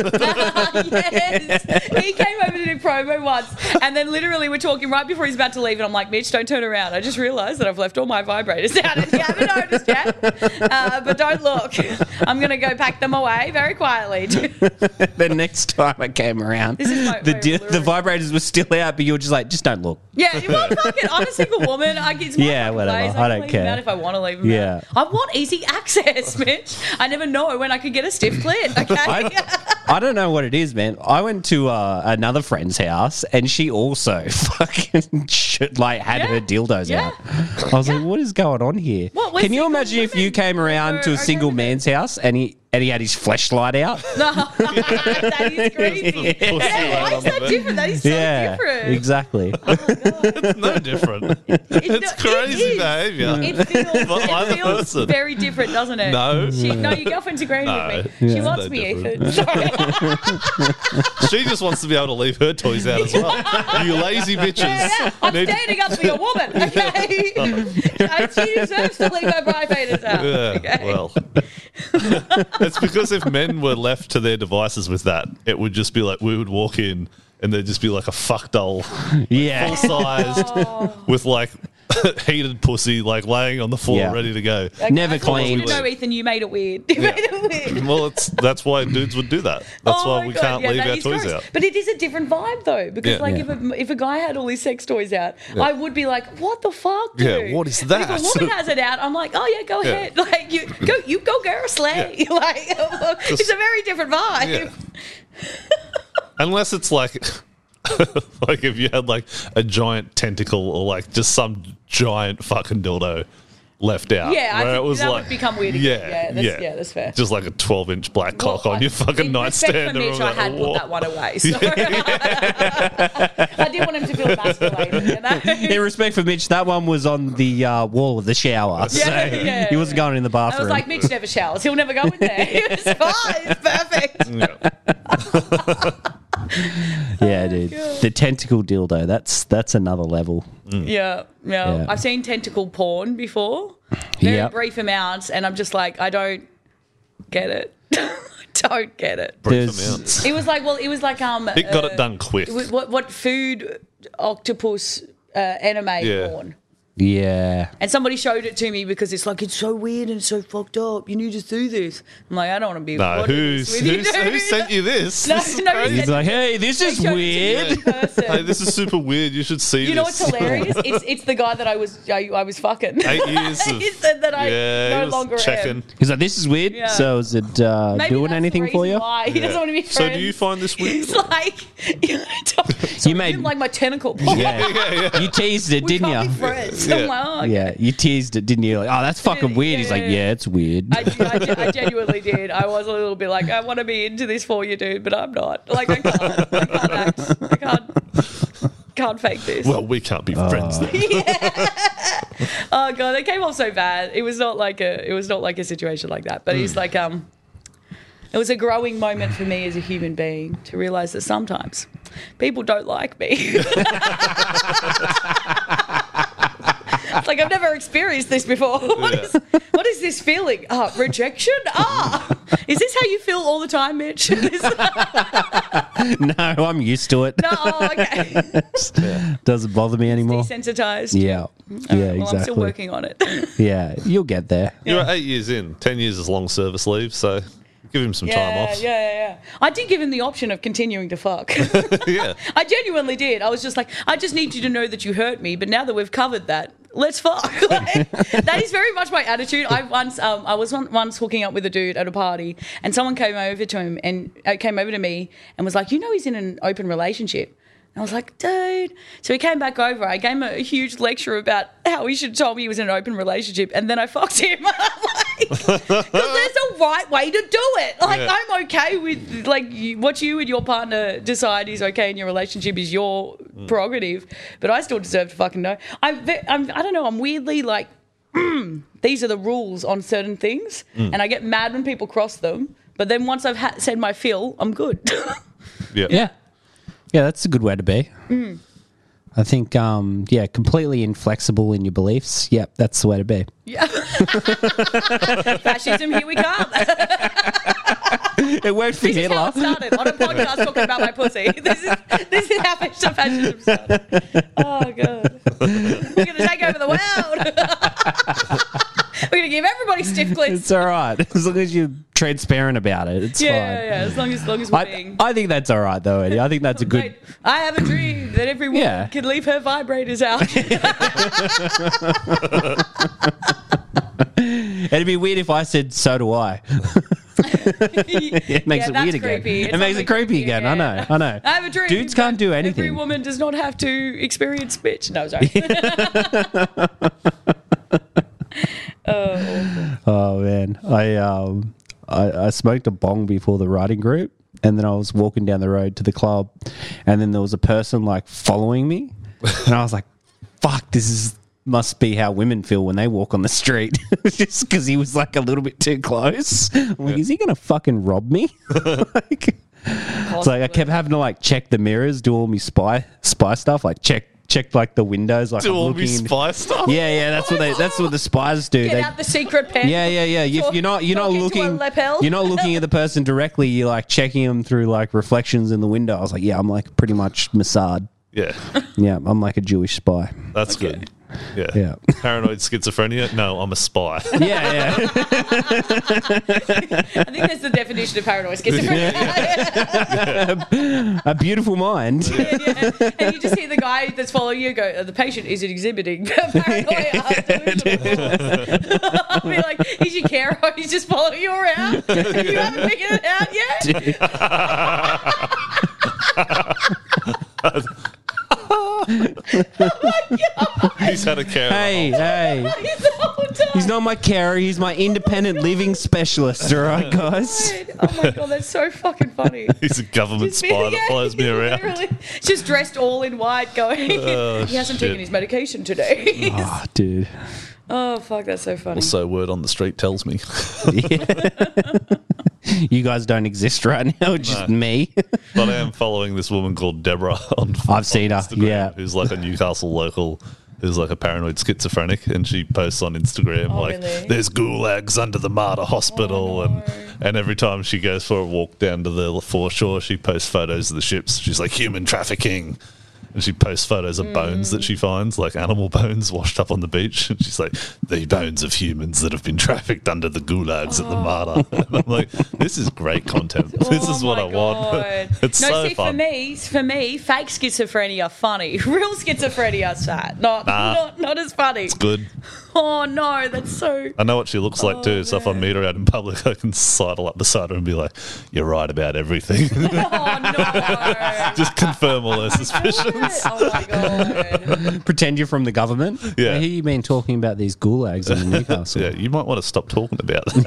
Yes. He came over to do promo once, and then literally we're talking right before he's about to leave, and I'm like, Mitch, don't turn around. I just realised that I've left all my vibrators out, and you haven't noticed yet. Uh, but don't look. I'm going to go pack them away very quietly. The next time I came around, This is my- the my di- lure. the vibrators were still out, but you were just like, just don't look. Yeah, well, fuck it. I'm a single woman. I, it's my Yeah, fucking whatever. place. I can don't leave care. them out if I want to leave them Yeah. out. I want easy access, Mitch. I never know when I could get a stiff clit, okay? I, I don't know what it is, man. I went to uh, another friend's house, and she also fucking should, like had Yeah. her dildos Yeah. out. I was like, what is going on here? What, we're Can you single imagine if you women. came around to We're a single okay with man's house and he and he had his fleshlight out? No, that is crazy. Pussy Yeah, why right is on that the different? That is so yeah, different. exactly. It's no different. It's crazy it is. behavior. It feels, But I'm it the feels person. very different, doesn't it? No. She, no, your girlfriend's agreeing No. with me. She Yeah. wants No me, different. Ethan. Sorry. She just wants to be able to leave her toys out as well. You lazy bitches. Yeah, yeah. I'm Need- standing up for your woman, okay? And she deserves to leave her vibrators out. Yeah, okay? well, it's because if men were left to their devices with that, it would just be like we would walk in and there'd just be like a fuck doll, Yeah. full sized, with like heated pussy, like laying on the floor, Yeah. ready to go. Okay, Never I just want you cleaned. to know, Ethan, you made it weird. You made it weird. Well, it's that's why dudes would do that. That's Oh why my we God, can't yeah, leave that our is toys gross. out. But it is a different vibe though, because Yeah. like Yeah. if a, if a guy had all his sex toys out, I would be like, what the fuck, Yeah, dude? what is But that? if a woman has it out, I'm like, oh yeah, go Yeah. ahead. Like you go, you go, girl, slay. Yeah. Like it's a very different vibe. Yeah. Unless it's like, like if you had like a giant tentacle or like just some giant fucking dildo left out. Yeah, I where think it was that like, would become weird again. Yeah, Yeah, that's- yeah, that's fair. Just like a twelve inch black cock Well, on your I- fucking in nightstand. respect for and Mitch, all I had that. put Whoa. that one away. So I didn't want him to feel emasculated. You know? In respect for Mitch, that one was on the uh, wall of the shower. so yeah, he wasn't going in the I bathroom. was like, Mitch never showers. He'll never go in there. It's fine. It's perfect. Yeah. yeah, dude. The tentacle dildo, that's that's another level. Yeah, yeah, Yeah. I've seen tentacle porn before. Very Yep. brief amounts, and I'm just like, I don't get it. I don't get it. Brief There's- amounts. It was like, well, it was like um. It got uh, it done quick. What, what what food octopus uh, anime Yeah. porn? Yeah. And somebody showed it to me because it's like, it's so weird and so fucked up. You need to do this. I'm like, I don't want to be. No, watching who's, this with you, who's, who dude. sent you this? No, This is no, crazy. He's like, hey, this is They showed it to me weird. in person. Hey, this is super weird. You should see You know this. what's hilarious? It's it's the guy that I was I, I was fucking. Eight years of, He said that I yeah, no he was longer checking. am. He's like, this is weird. Yeah. So is it uh, Maybe doing that's anything the for reason you? Why. He doesn't want to be friends. So do you find this weird? It's like you, so You made- didn't like my tentacle. Yeah. yeah, yeah. You teased it, we didn't can't be you? friends. Yeah. I'm like, oh, okay. Yeah, you teased it, didn't you? Like, oh, that's fucking weird. He's like, Yeah. yeah, it's weird. I, I, I genuinely did. I was a little bit like, I want to be into this for you, dude, but I'm not. Like, I can't. I can't act. I can't. Can't fake this. Well, we can't be friends then. Oh god, it came off so bad. It was not like a. It was not like a situation like that. But it's like um. It was a growing moment for me as a human being to realize that sometimes people don't like me. It's like I've never experienced this before. What Yeah. is what is this feeling? Ah, rejection? Ah, is this how you feel all the time, Mitch? This- No, I'm used to it. no, oh, okay. Doesn't bother me anymore. Desensitized. Yeah, yeah, Well, exactly. I'm still working on it. Yeah, you'll get there. You're eight years in. Ten years is long service leave, so give him some yeah, time off. yeah, yeah, yeah. I did give him the option of continuing to fuck. Yeah. I genuinely did. I was just like, I just need you to know that you hurt me, but now that we've covered that, let's fuck. Like, that is very much my attitude. I once, um, I was one, once hooking up with a dude at a party, and someone came over to him and uh, came over to me and was like, you know, he's in an open relationship. And I was like, dude. So he came back over. I gave him a huge lecture about how he should have told me he was in an open relationship, and then I fucked him. Because there's a right way to do it. Like, Yeah. I'm okay with, like, you, what you and your partner decide is okay in your relationship is your prerogative, but I still deserve to fucking know. I'm, ve- I'm I don't know, I'm weirdly like, mm, these are the rules on certain things, and I get mad when people cross them, but then once I've ha- said my fill, I'm good. Yeah. Yeah, yeah, that's a good way to be. Mm. I think, um, yeah, completely inflexible in your beliefs. Yep, that's the way to be. Yeah. Fascism, here we come. It worked for This is how Hitler. it started on a podcast talking about my pussy. This is this is how fascism fascism started. Oh god, we're gonna take over the world. We're gonna give everybody stiff clits. It's all right as long as you're transparent about it. It's Yeah, fine. yeah, yeah. As long as, as long as we're I, being. I think that's all right though, Eddie. I think that's a good. Mate, I have a dream that every woman Yeah. can leave her vibrators out. It'd be weird if I said so do I. It makes Yeah, it that's weird again. creepy. It It's makes not it creepy creepy, again. yeah. I know. I know. I have a dream. Dudes can't do that anything. Every woman does not have to experience bitch. No, sorry. oh, Oh man, I um, I, I smoked a bong before the riding group, and then I was walking down the road to the club, and then there was a person like following me, and I was like, "Fuck, this is must be how women feel when they walk on the street." Just because he was like a little bit too close. I'm like, is he gonna fucking rob me? Like, it's like I kept having to like check the mirrors, do all my spy spy stuff, like check check like the windows, like Do I'm all looking me in- spy stuff. Yeah, yeah, that's what they that's what the spies do. get They out the secret pen. yeah, yeah, yeah. You, Talk- you're not you're not talk into a looking lapel. you're not looking at the person directly. You're like checking them through like reflections in the window. I was like, yeah, I'm like pretty much Mossad. Yeah, Yeah, I'm like a Jewish spy. that's good. Yeah. Yeah. Paranoid schizophrenia? No, I'm a spy. Yeah, yeah. I think that's the definition of paranoid schizophrenia. A beautiful mind. Yeah. And you just hear the guy that's following you go, "Uh, the patient is exhibiting paranoia. I'll be like, he's your carer, he's just following you around. You haven't figured it out yet? He's had a care. Hey, hey. The whole time. He's not my carer. He's my independent living specialist. All right, guys. Oh my god, that's so fucking funny. He's a government Just spy being- that yeah, follows me around. literally. Just dressed all in white, going. Oh, he hasn't shit. taken his medication today. Oh, dude. Oh fuck, that's so funny. Also, word on the street tells me. You guys don't exist right now. Just No. me. But I am following this woman called Deborah on I've seen on her, Instagram, yeah. who's like a Newcastle local who's like a paranoid schizophrenic, and she posts on Instagram Oh, like, really? there's gulags under the Martyr Hospital, Oh, and no. and every time she goes for a walk down to the foreshore, she posts photos of the ships. She's like, human trafficking. And she posts photos of bones that she finds, like animal bones washed up on the beach. And she's like, the bones of humans that have been trafficked under the gulags at the Martyr. And I'm like, this is great content. This Oh is what my I want. God. It's no, so see, fun. for me, for me, fake schizophrenia funny. Real schizophrenia sad. Not, Nah. not, not as funny. Good. Oh no, that's so. I know what she looks like too, so if I meet her out in public, I can sidle up beside her and be like, you're right about everything. Oh no. Just confirm all her suspicions. Oh my god. Pretend you're from the government. Yeah. I hear you been talking about these gulags in Newcastle. Yeah, you might want to stop talking about that.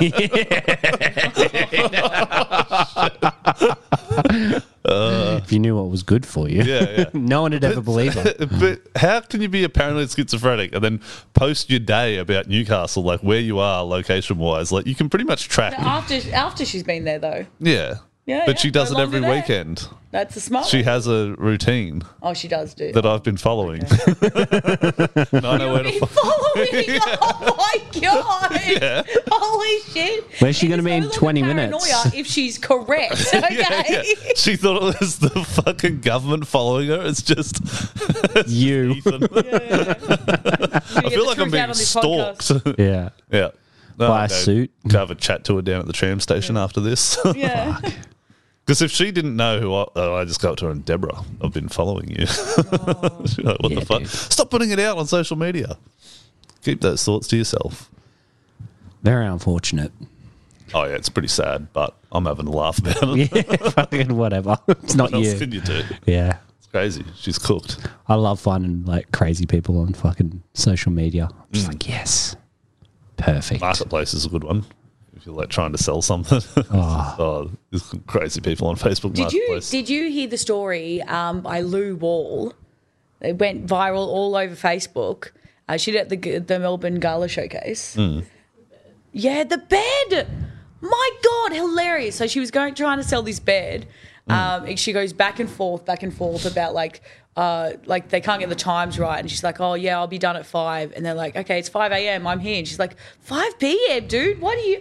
If you knew what was good for you. Yeah, yeah. No one would ever believe it. But how can you be a paranoid schizophrenic and then post your day about Newcastle, like where you are location wise? Like you can pretty much track. After after she's been there though, Yeah. Yeah, But yeah, she does no it every longer there. weekend. that's a smart. She one. has a routine Oh, she does do. that I've been following. And I know where to Been find. following. Oh my god! Holy shit! Where's she It gonna is be no in longer twenty paranoia minutes? If she's correct, okay. Yeah, yeah. She thought it was the fucking government following her. It's just You. Ethan. I feel like I'm being stalked. Yeah. Yeah. No, Buy I'll a go- suit. Go have a chat to her down at the tram station after this. Yeah. Because if she didn't know who I, oh, I just go up to her and Deborah, I've been following you. She's like, what Yeah, the fuck? dude. Stop putting it out on social media. Keep those thoughts to yourself. Very unfortunate. Oh, yeah, it's pretty sad, but I'm having a laugh about it. Yeah, fucking whatever. It's not What else you. can you do? Yeah. It's crazy. She's cooked. I love finding like crazy people on fucking social media. I'm Mm. just like, yes. Perfect. Marketplace is a good one. If you're like trying to sell something. Oh. oh, there's some crazy people on Facebook Did you Marketplace. did you hear the story um, by Lou Wall? It went viral all over Facebook. Uh, she did it at the the Melbourne Gala Showcase. Yeah, the bed. My God, hilarious! So she was going trying to sell this bed. Um, and she goes back and forth, back and forth about like, uh, like they can't get the times right, and she's like, "Oh yeah, I'll be done at five." And they're like, "Okay, it's five a.m. I'm here." And she's like, five p.m. dude? Why do you?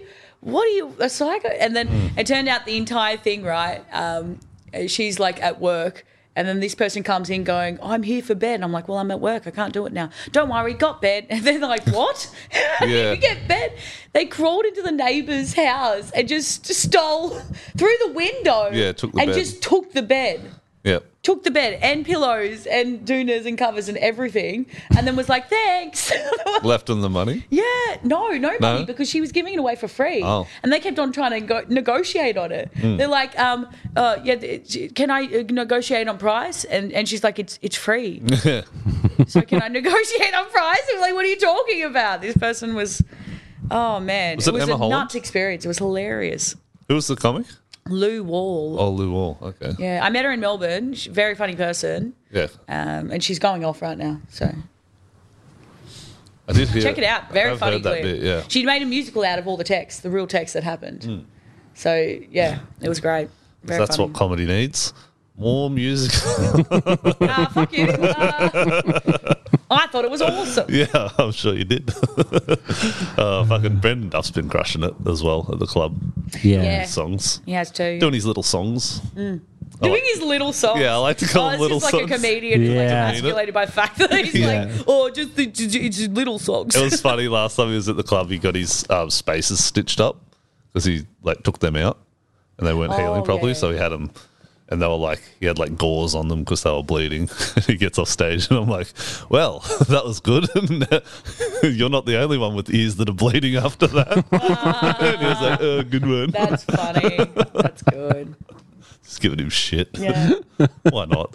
what are you, a psycho? And then Hmm. it turned out the entire thing, right? Um, she's like at work. And then this person comes in going, I'm here for bed. And I'm like, well, I'm at work. I can't do it now. Don't worry, got bed. And they're like, what? How Yeah. did you get bed? They crawled into the neighbour's house and just stole through the window. Yeah, took the and bed. just took the bed. Yep. Took the bed and pillows and doonas and covers and everything. And then was like, thanks. Left on the money. Yeah, no, no money No? because she was giving it away for free. Oh. And they kept on trying to go- negotiate on it. They're like, um, uh, yeah, th- can I uh, negotiate on price? And and she's like, it's it's free. So can I negotiate on price? I'm like, what are you talking about? This person was, oh man, Was it it was Emma a Holland? nuts experience. It was hilarious. Who was the comic? Lou Wall. Oh, Lou Wall. Okay. Yeah, I met her in Melbourne. She's a very funny person. Yeah. Um, and she's going off right now. So I did hear. check it out. Very I've funny heard that clip. bit, yeah. She made a musical out of all the text, the real text that happened. So yeah, it was great. Very That's funny. what comedy needs. More music. Ah, fuck you. Ah. I thought it was awesome. Yeah, I'm sure you did. uh, fucking Brendan Duff's been crushing it as well at the club. Yeah. Yeah. Songs. He has too. Doing his little songs. Doing like- his little songs. Yeah, I like to call oh, them it's little just like songs. a comedian who's like Yeah. emasculated by the fact that he's Yeah. like, oh, just the, it's just little songs. It was funny last time he was at the club. He got his um, spaces stitched up because he like took them out and they weren't Oh, healing properly. yeah. So he had them, and they were like he had like gauze on them because they were bleeding. He gets off stage and I'm like, well, that was good. You're not the only one with ears that are bleeding after that. And he was like, oh, good one. That's funny. That's good. Just giving him shit. Yeah. Why not?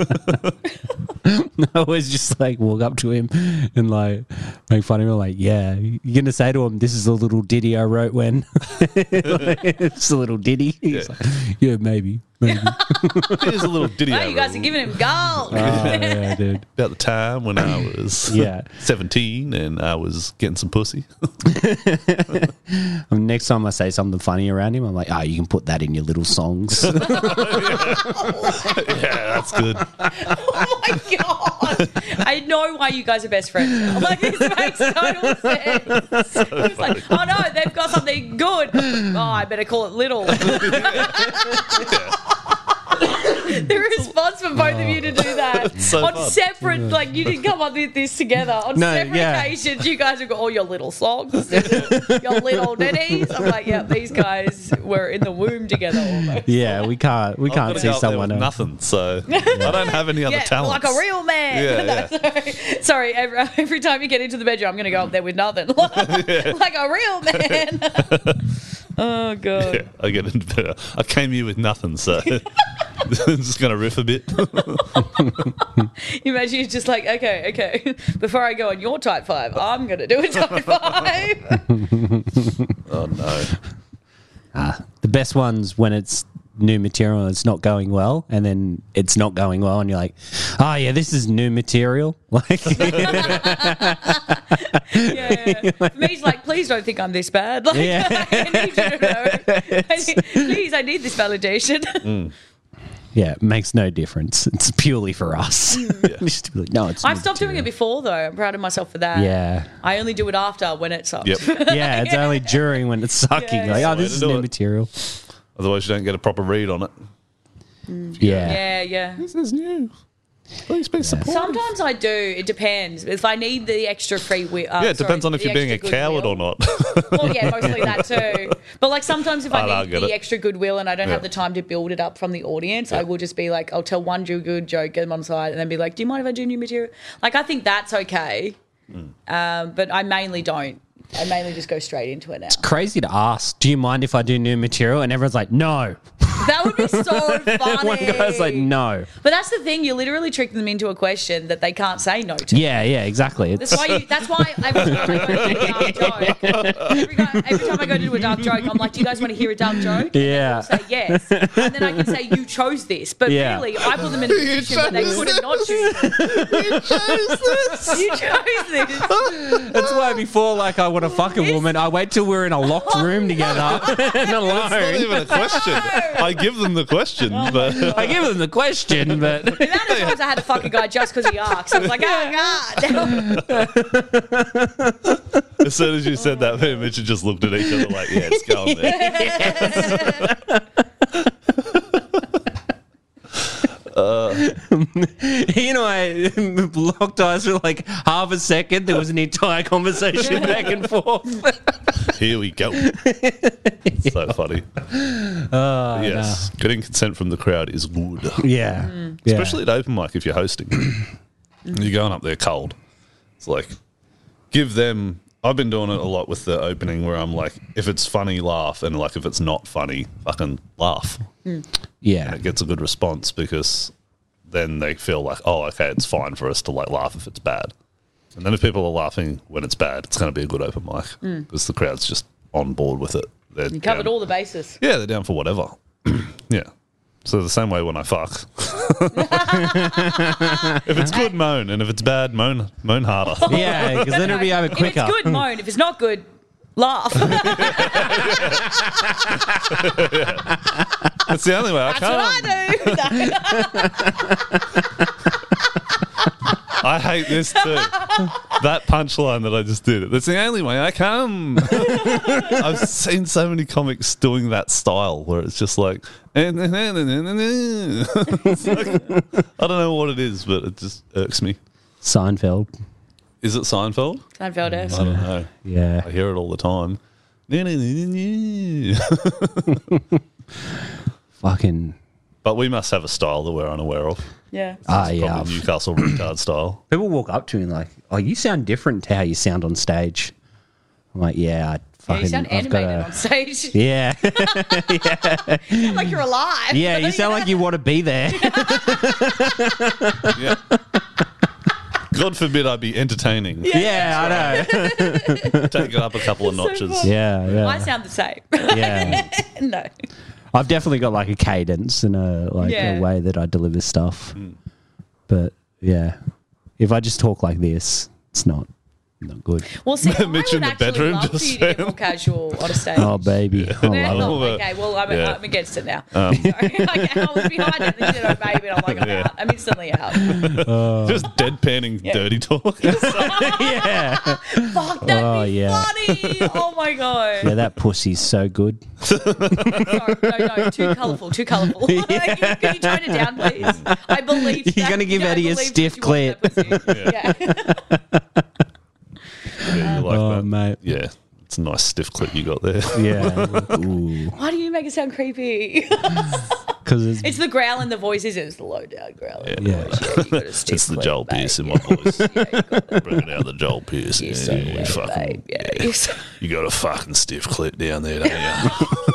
I always just like walk up to him and like make fun of him. Like, yeah, you're gonna say to him, "This is a little ditty I wrote when." It's a little ditty. He's Yeah. like, yeah, maybe, maybe. Here's a little ditty Oh, I you guys wrote are giving him gold. Oh, yeah, dude. about the time when I was Yeah. seventeen and I was getting some pussy. Um, Next time I say something funny around him, I'm like, "Oh, you can put that in your little songs." Yeah, that's good. Oh my god! I know why you guys are best friends. I'm like, this makes total sense. It's like, oh no, they've got something good. Oh, I better call it little. The response for both of you to do that so on fun. separate, like you didn't come up with this together on No, separate yeah. occasions. You guys have got all your little songs, your little ditties. I'm like, yeah, these guys were in the womb together almost. Yeah, we can't, we I've can't gotta see go up there someone with else. nothing, so I don't have any other Yeah, talents. like a real man. Yeah, No, sorry, sorry every, every time you get into the bedroom, I'm going to go up there with nothing. Like a real man. Oh, God. Yeah, I get into better. I came here with nothing, so I'm just gonna riff a bit. You imagine you're just like, okay, okay. Before I go on your type five, I'm going to do a type five. Oh no! The best ones when it's new material and it's not going well, and then it's not going well, and you're like, "Oh yeah, this is new material." Like, Yeah. For me, it's like, please don't think I'm this bad. Like, Yeah. I need you to know. I need, please, I need this validation. yeah, it makes no difference. It's purely for us. Just to be like, no, it's. I've new stopped doing it material." before, though. I'm proud of myself for that. Yeah. I only do it after when it sucks. Yep. Yeah, it's only during when it's sucking. Yeah. Like, oh, Way this to is do new it. material. Otherwise, you don't get a proper read on it. Yeah. Yeah, yeah. This is new. Please be supportive. Sometimes I do. It depends. If I need the extra free will. Uh, Yeah, it depends sorry, on if the you're being a extra coward goodwill. or not. Well, yeah, mostly that too. But like sometimes if Oh, I no, I need get the it. extra goodwill and I don't Yeah. have the time to build it up from the audience, I will just be like, I'll tell one do good joke, get them on the side, and then be like, do you mind if I do new material? Like, I think that's okay. Um, but I mainly don't. I mainly just go straight into it now. Crazy to ask, do you mind if I do new material? And everyone's like, no. That would be so funny. One guy's like, no. But that's the thing. You literally trick them into a question that they can't say no to. Yeah, yeah, exactly. It's, That's why. You, that's why every time I go to do a dark joke, every, guy, every time I go to do a dark joke, I'm like, "Do you guys want to hear a dark joke?" And Yeah. they'll say yes, and then I can say, "You chose this," but Yeah. really, I put them in a position where they couldn't not choose it. You chose this. You chose this. That's why before, like, I want to fuck a woman, I wait till we're in a locked room together and It's not alone. even a question. I give them the question, but I give them the question, but The amount of times I had to fuck a guy just because he asked, I was like, oh god. as soon as you said that, me and Mitchell just looked at each other like, yeah, it's going there. he and I locked eyes for like half a second. There was an entire conversation back and forth. Here we go. So funny. Oh, Yes, getting consent from the crowd is good. Yeah. Mm. Yeah. Especially at open mic if you're hosting. You're going up there cold. It's like, give them... I've been doing it a lot with the opening where I'm like, if it's funny, laugh. And like, if it's not funny, fucking laugh. Yeah. And it gets a good response because then they feel like, oh, okay, it's fine for us to like laugh if it's bad. And then if people are laughing when it's bad, it's going to be a good open mic because the crowd's just on board with it. They're You covered down- all the bases. Yeah, they're down for whatever. Yeah. So the same way when I fuck. If it's good, moan. And if it's bad, moan moan harder. Yeah, because then it'll be over quicker. If it's good, moan. If it's not good, laugh. That's the only way I That's can't. what I do. I hate this too. That punchline that I just did. That's the only way I come. I've seen so many comics doing that style where it's just like, it's like, I don't know what it is, but it just irks me. Seinfeld. Is it Seinfeld? Seinfeld-esque. I don't know. Yeah. I hear it all the time. Fucking. But we must have a style that we're unaware of. Yeah. Ah, Probably yeah. Newcastle retard style. People walk up to me and like, oh, you sound different to how you sound on stage. I'm like, yeah, I Yeah, fucking. you sound I've got animated a- on stage. Yeah. You sound like you're alive. Yeah, you sound like you want to be there. Yeah. God forbid I be entertaining. Yeah, I know. Take it up a couple of notches. funny. Yeah, yeah. I sound the same. Yeah. No. I've definitely got like a cadence and a like Yeah. a way that I deliver stuff. But yeah, if I just talk like this, it's not not good. Well, see, I Mitch would in the actually bedroom love just for you to get saying. more casual on a stage. Oh baby, I Yeah, love oh, love it. okay, well, I'm, Yeah. I'm against it now. Um, Sorry. Like, I was behind it, and then you said, oh, baby, and I'm like, I'm Yeah. out. I'm instantly out. Just deadpanning Yeah. dirty talk. it. Yeah, Fuck, that'd Oh, be yeah. funny. Oh, my God. yeah, that pussy's so good. Sorry, no, no, too colourful, too colourful. Can you tone it down, please? I believe You're that- gonna give I Eddie a believe stiff that you want that pussy. Yeah. Yeah, you like Oh that? mate, Yeah. It's a nice stiff clip you got there. yeah. Ooh, Why do you make it sound creepy? because it's, It's the growl in the voice, is it? It's the low down growl. in the Yeah. voice. Yeah, you got a stiff It's the clip, Joel babe. Pierce in Yeah. my voice. Yeah, you got the- Bringing out the Joel Pierce. You're Yeah, so you low, fucking- babe. Yeah, yeah. you're so- You got a fucking stiff clip down there, don't you?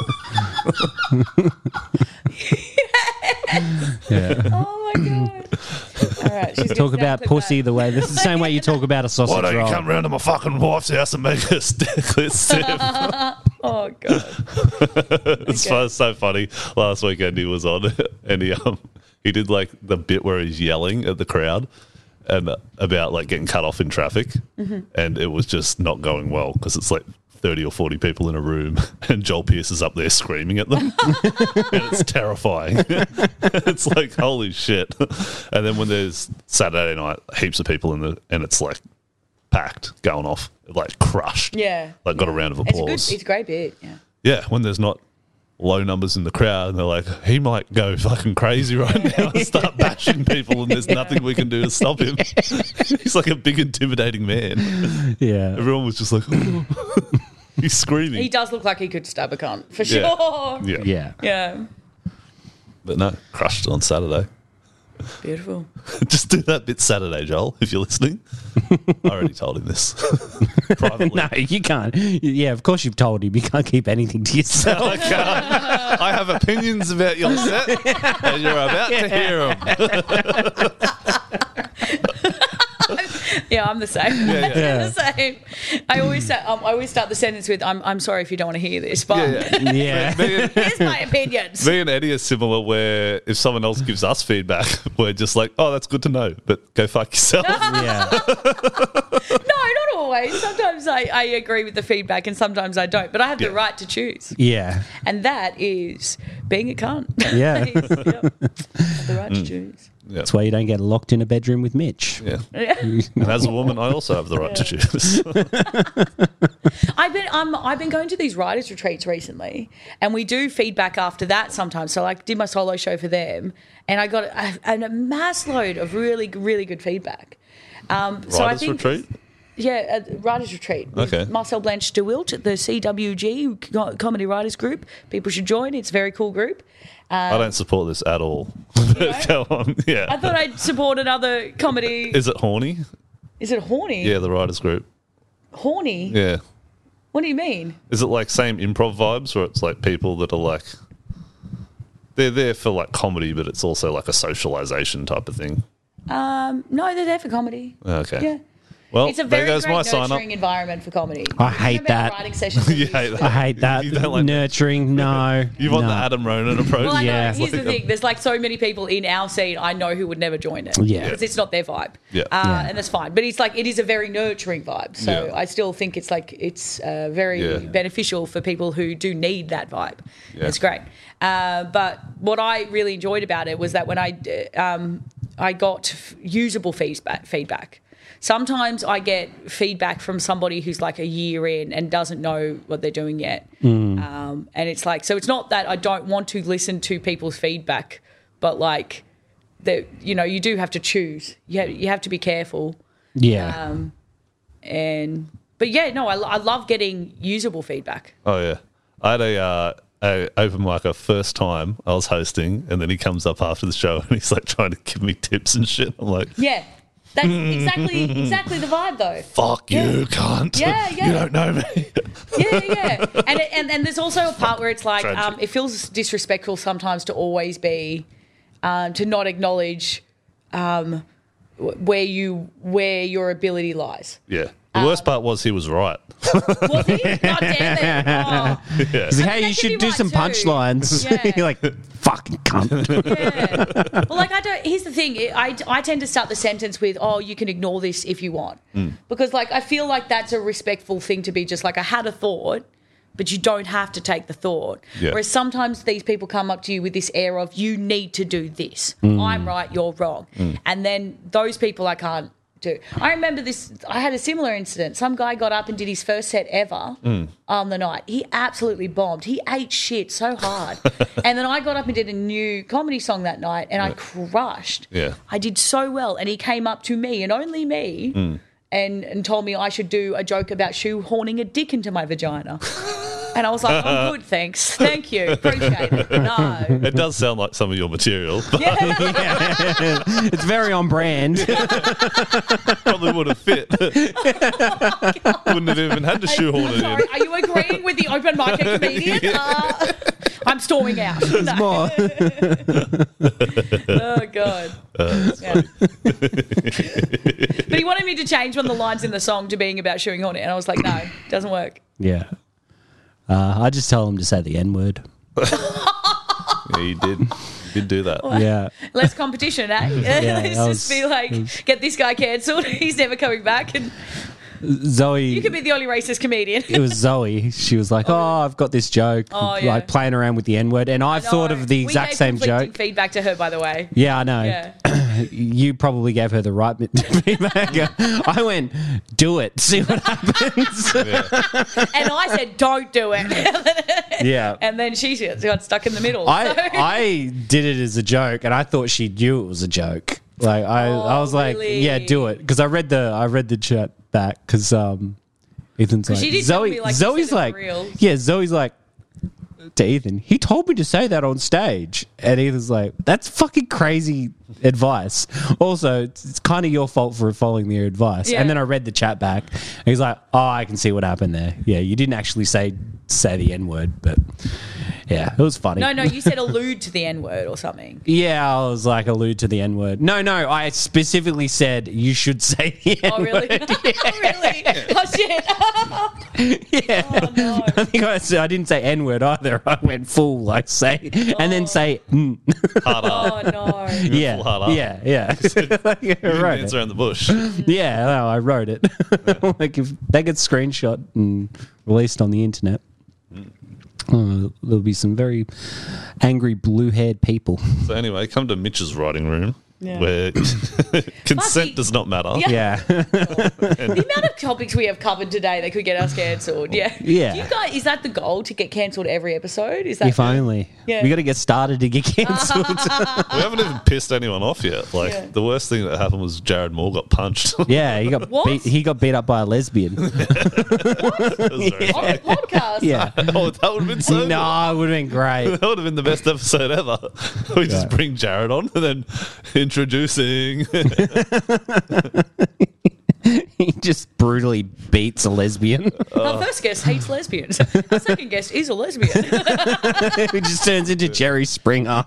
yeah. Oh my god! All right, she's Talk gonna about clip pussy that. the way the same way you talk about a sausage Why don't you roll. come round to my fucking wife's house and make a stiff stiff? Oh god! It's Okay. so, so funny. Last weekend he was on and he um he did like the bit where he's yelling at the crowd and about like getting cut off in traffic, and it was just not going well because it's like thirty or forty people in a room and Joel Pierce is up there screaming at them and it's terrifying. It's like holy shit. And then when there's Saturday night, heaps of people in the and it's like packed, going off, like crushed. Yeah, Like got a round of it's a good, applause. it's a great bit. Yeah. Yeah, when there's not low numbers in the crowd and they're like, he might go fucking crazy right now and start bashing people and there's nothing we can do to stop him. He's like a big intimidating man. Yeah. Everyone was just like, oh. He's screaming. He does look like he could stab a cunt for Yeah. sure. Yeah. Yeah. Yeah. But no, crushed on Saturday. Beautiful. Just do that bit Saturday, Joel, if you're listening. I already told him this privately. No, you can't. Yeah, of course you've told him. You can't keep anything to yourself. I can't. I have opinions about your set, and you're about to hear them. Yeah, I'm the same. Yeah, yeah. I'm the same. I always say, um, I always start the sentence with, "I'm I'm sorry if you don't want to hear this, but Yeah, yeah. Yeah. Me and, here's my opinions." me and Eddie are similar where if someone else gives us feedback, we're just like, oh, that's good to know, but go fuck yourself. Yeah. No, not always. Sometimes I, I agree with the feedback, and sometimes I don't. But I have Yeah. the right to choose, Yeah. and that is being a cunt. Yeah. That is, yep. I have the right to choose. Yeah. That's why you don't get locked in a bedroom with Mitch. Yeah. Yeah. And as a woman, I also have the right to choose. I've been um I've been going to these writers' retreats recently, and we do feedback after that sometimes. So like, did my solo show for them, and I got a, a mass load of really really good feedback. Um, so I Writers' think, retreat? Yeah, a writers' retreat. with Okay. Marcel Blanche de Wilt at the C W G Co- Comedy Writers Group. People should join. It's a very cool group. I don't support this at all. Go on. Yeah. I thought I'd support another comedy. Is it horny? Is it horny? Yeah, the writers group. Horny? Yeah. What do you mean? Is it like same improv vibes where it's like people that are like they're there for like comedy, but it's also like a socialization type of thing? Um, no, they're there for comedy. Okay. Yeah. Well, It's a there very goes great my sign up. nurturing environment for comedy. I hate Remember our that. Writing sessions. You hate that. I hate that. You don't like that. Nurturing, no. You want no. the Adam Ronan approach? Well, I know. Yeah. Here's the thing: there's like so many people in our scene I know who would never join it. Yeah. because it's not their vibe. Yeah. Uh, Yeah. and that's fine. But it's like it is a very nurturing vibe. So Yeah. I still think it's like it's uh, very Yeah. beneficial for people who do need that vibe. Yeah. It's great. Uh, but what I really enjoyed about it was that when I uh, um, I got f- usable feedback. Feedback. Sometimes I get feedback from somebody who's like a year in and doesn't know what they're doing yet. Um, and it's like, so it's not that I don't want to listen to people's feedback, but like, that you know, you do have to choose. You have, you have to be careful. Yeah. Um, and, but yeah, no, I, I love getting usable feedback. Oh yeah, I had a, uh, a open micer first time I was hosting, and then he comes up after the show and he's like trying to give me tips and shit. I'm like, Yeah. That's exactly exactly the vibe though. fuck you, Yeah. cunt. Yeah, yeah. You don't know me. Yeah, yeah. And, it, and and there's also a part where it's like Tragic. um, it feels disrespectful sometimes to always be um, to not acknowledge um, wh- where you where your ability lies. Yeah. The worst part was he was right. Was he? God damn it! Oh. Yeah. He's like, I hey, mean, you that should could be do right some too. punchlines. Yeah. You're like, fucking cunt. Yeah. Well, like I don't. Here's the thing. I, I tend to start the sentence with, "Oh, you can ignore this if you want," because like I feel like that's a respectful thing to be. Just like I had a thought, but you don't have to take the thought. Yeah. Whereas sometimes these people come up to you with this air of you need to do this. I'm right, you're wrong, and then those people I can't do. I remember this. I had a similar incident. Some guy got up and did his first set ever on the night. He absolutely bombed. He ate shit so hard. And then I got up and did a new comedy song that night, and I crushed. Yeah. I did so well, and he came up to me and only me. And, and told me I should do a joke about shoehorning a dick into my vagina. And I was like, oh, good, thanks. Thank you. Appreciate it. No. It does sound like some of your material, but It's very on brand. probably would have fit. Wouldn't have even had to shoehorn it in. Sorry, are you agreeing with the open market comedian? Uh, I'm storming out. No. More. Oh, God. Yeah. But he wanted me to change one of the lines in the song to being about shoehorning, and I was like, no, doesn't work. Yeah. Uh, I just tell him to say the N word. Yeah, you did. You did do that. Yeah. Less competition, eh? Yeah, Let's that just was- be like, get this guy cancelled. He's never coming back. And Zoe. you could be the only racist comedian. It was Zoe. She was like, "Oh, I've got this joke, Oh, yeah. like playing around with the N word," and I thought of the We exact gave same conflicting joke. feedback to her, by the way. Yeah, I know. Yeah. You probably gave her the right bit feedback. I went, "Do it, see what happens." And I said, don't do it. Yeah. And then she got stuck in the middle. I So- I did it as a joke, and I thought she knew it was a joke. Like I, I was like, really? "Yeah, do it," because I read the I read the chat back because um, Ethan's like, she did tell Zoe. me, like, you Zoe's said it like, for real. yeah, Zoe's like to Ethan. He told me to say that on stage, and Ethan's like, "That's fucking crazy advice." Also, it's, it's kind of your fault for following their advice. Yeah. And then I read the chat back, and he's like, "Oh, I can see what happened there. Yeah, you didn't actually say say the N word, but yeah, it was funny. No, no, you said allude to the N word or something. Yeah, I was like allude to the N word. No, no, I specifically said you should say the N Oh, word. really? Oh, really? Oh, shit. Yeah. Oh, no. I think I said I didn't say N word either. I went full like say and then say mm. Oh, no. yeah, full hard R. yeah, yeah. I You didn't wrote dance it. around the bush. Yeah, no, I wrote it. Like if they get screenshot and released on the internet, uh, there'll be some very angry blue-haired people. So anyway, come to Mitch's writing room Yeah. where consent Fuck, does not matter. Yeah. Yeah, The amount of topics we have covered today that could get us cancelled. Yeah. Yeah. Do you guys, is that the goal, to get cancelled every episode? Is that if only. Yeah. We got to get started to get cancelled. We haven't even pissed anyone off yet. Like Yeah. the worst thing that happened was Jared Moore got punched. Yeah, he got What? beat, he got beat up by a lesbian. That was very on funny. the podcast? Yeah. Oh, that would have been so No, it would have been great. good. That would have been the best episode ever. We just Yeah. bring Jared on and then introducing. He just brutally beats a lesbian. Our first guest hates lesbians. Our second guest is a lesbian. He just turns into Jerry Springer.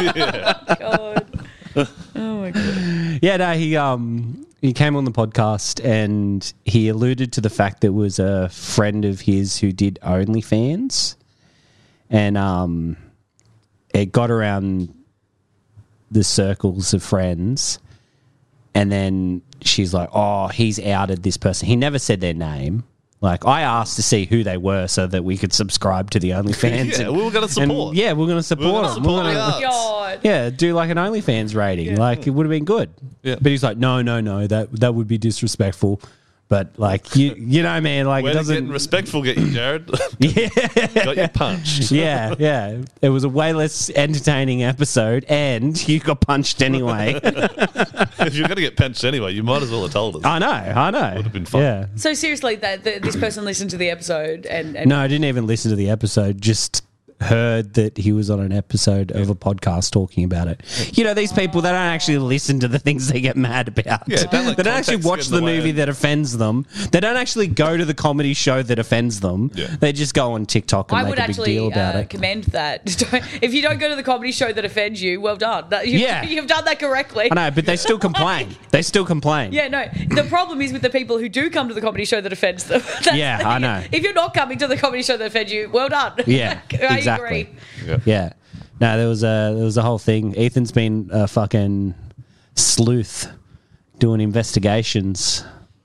God. Oh, my God. Yeah, no, he um he came on the podcast and he alluded to the fact that it was a friend of his who did OnlyFans, and um it got around the circles of friends, and then she's like, "Oh, he's outed this person." He never said their name. Like, I asked to see who they were so that we could subscribe to the OnlyFans. Yeah, and- we were gonna support. and, yeah, we we're going to support gonna them. support We're the gonna- arts. God. yeah, do like an OnlyFans rating. Like, it would have been good. Yeah. But he's like, no, no, no, that that would be disrespectful. But like, you you know, man, like Where it to doesn't. getting respectful get you, Jared? Yeah, Got you punched. yeah, yeah. It was a way less entertaining episode, and you got punched anyway. If you're going to get punched anyway, you might as well have told us. I know, I know. Would have been fun. Yeah. So seriously, that, that this person listened to the episode and, and No, I didn't even listen to the episode. Just heard that he was on an episode of a podcast talking about it. You know, these people, they don't actually listen to the things they get mad about. Yeah, don't let they don't actually context watch get in the the way. movie that offends them. They don't actually go to the comedy show that offends them. Yeah. They just go on TikTok and I make would a big actually deal about uh, it. commend that. Don't- If you don't go to the comedy show that offends you, well done. That, you've, Yeah. you've done that correctly. I know, but they still complain. They still complain. Yeah, no. The problem is with the people who do come to the comedy show that offends them. That's Yeah, the I thing. know. If you're not coming to the comedy show that offends you, well done. Yeah, I exactly. agree. Yeah. Yeah. No, there was a there was a whole thing. Ethan's been a fucking sleuth doing investigations.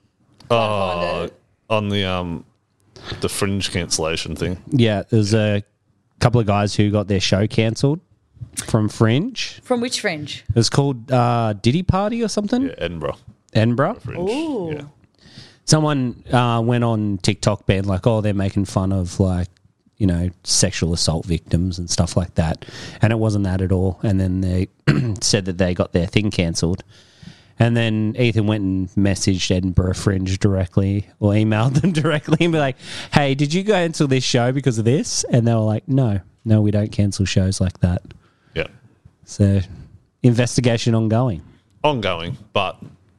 Oh, on the um, the fringe cancellation thing. Yeah, there's a couple of guys who got their show cancelled from Fringe. From which fringe? It was called uh, Diddy Party or something. Yeah, Edinburgh Edinburgh. fringe. Ooh. Yeah. Someone uh, went on TikTok being like, "Oh, they're making fun of like, you know, sexual assault victims and stuff like that," and it wasn't that at all. And then they said that they got their thing cancelled. And then Ethan went and messaged Edinburgh Fringe directly or emailed them directly and be like, "Hey, did you cancel this show because of this?" And they were like, "No, no, we don't cancel shows like that." Yeah. So, investigation ongoing. Ongoing, but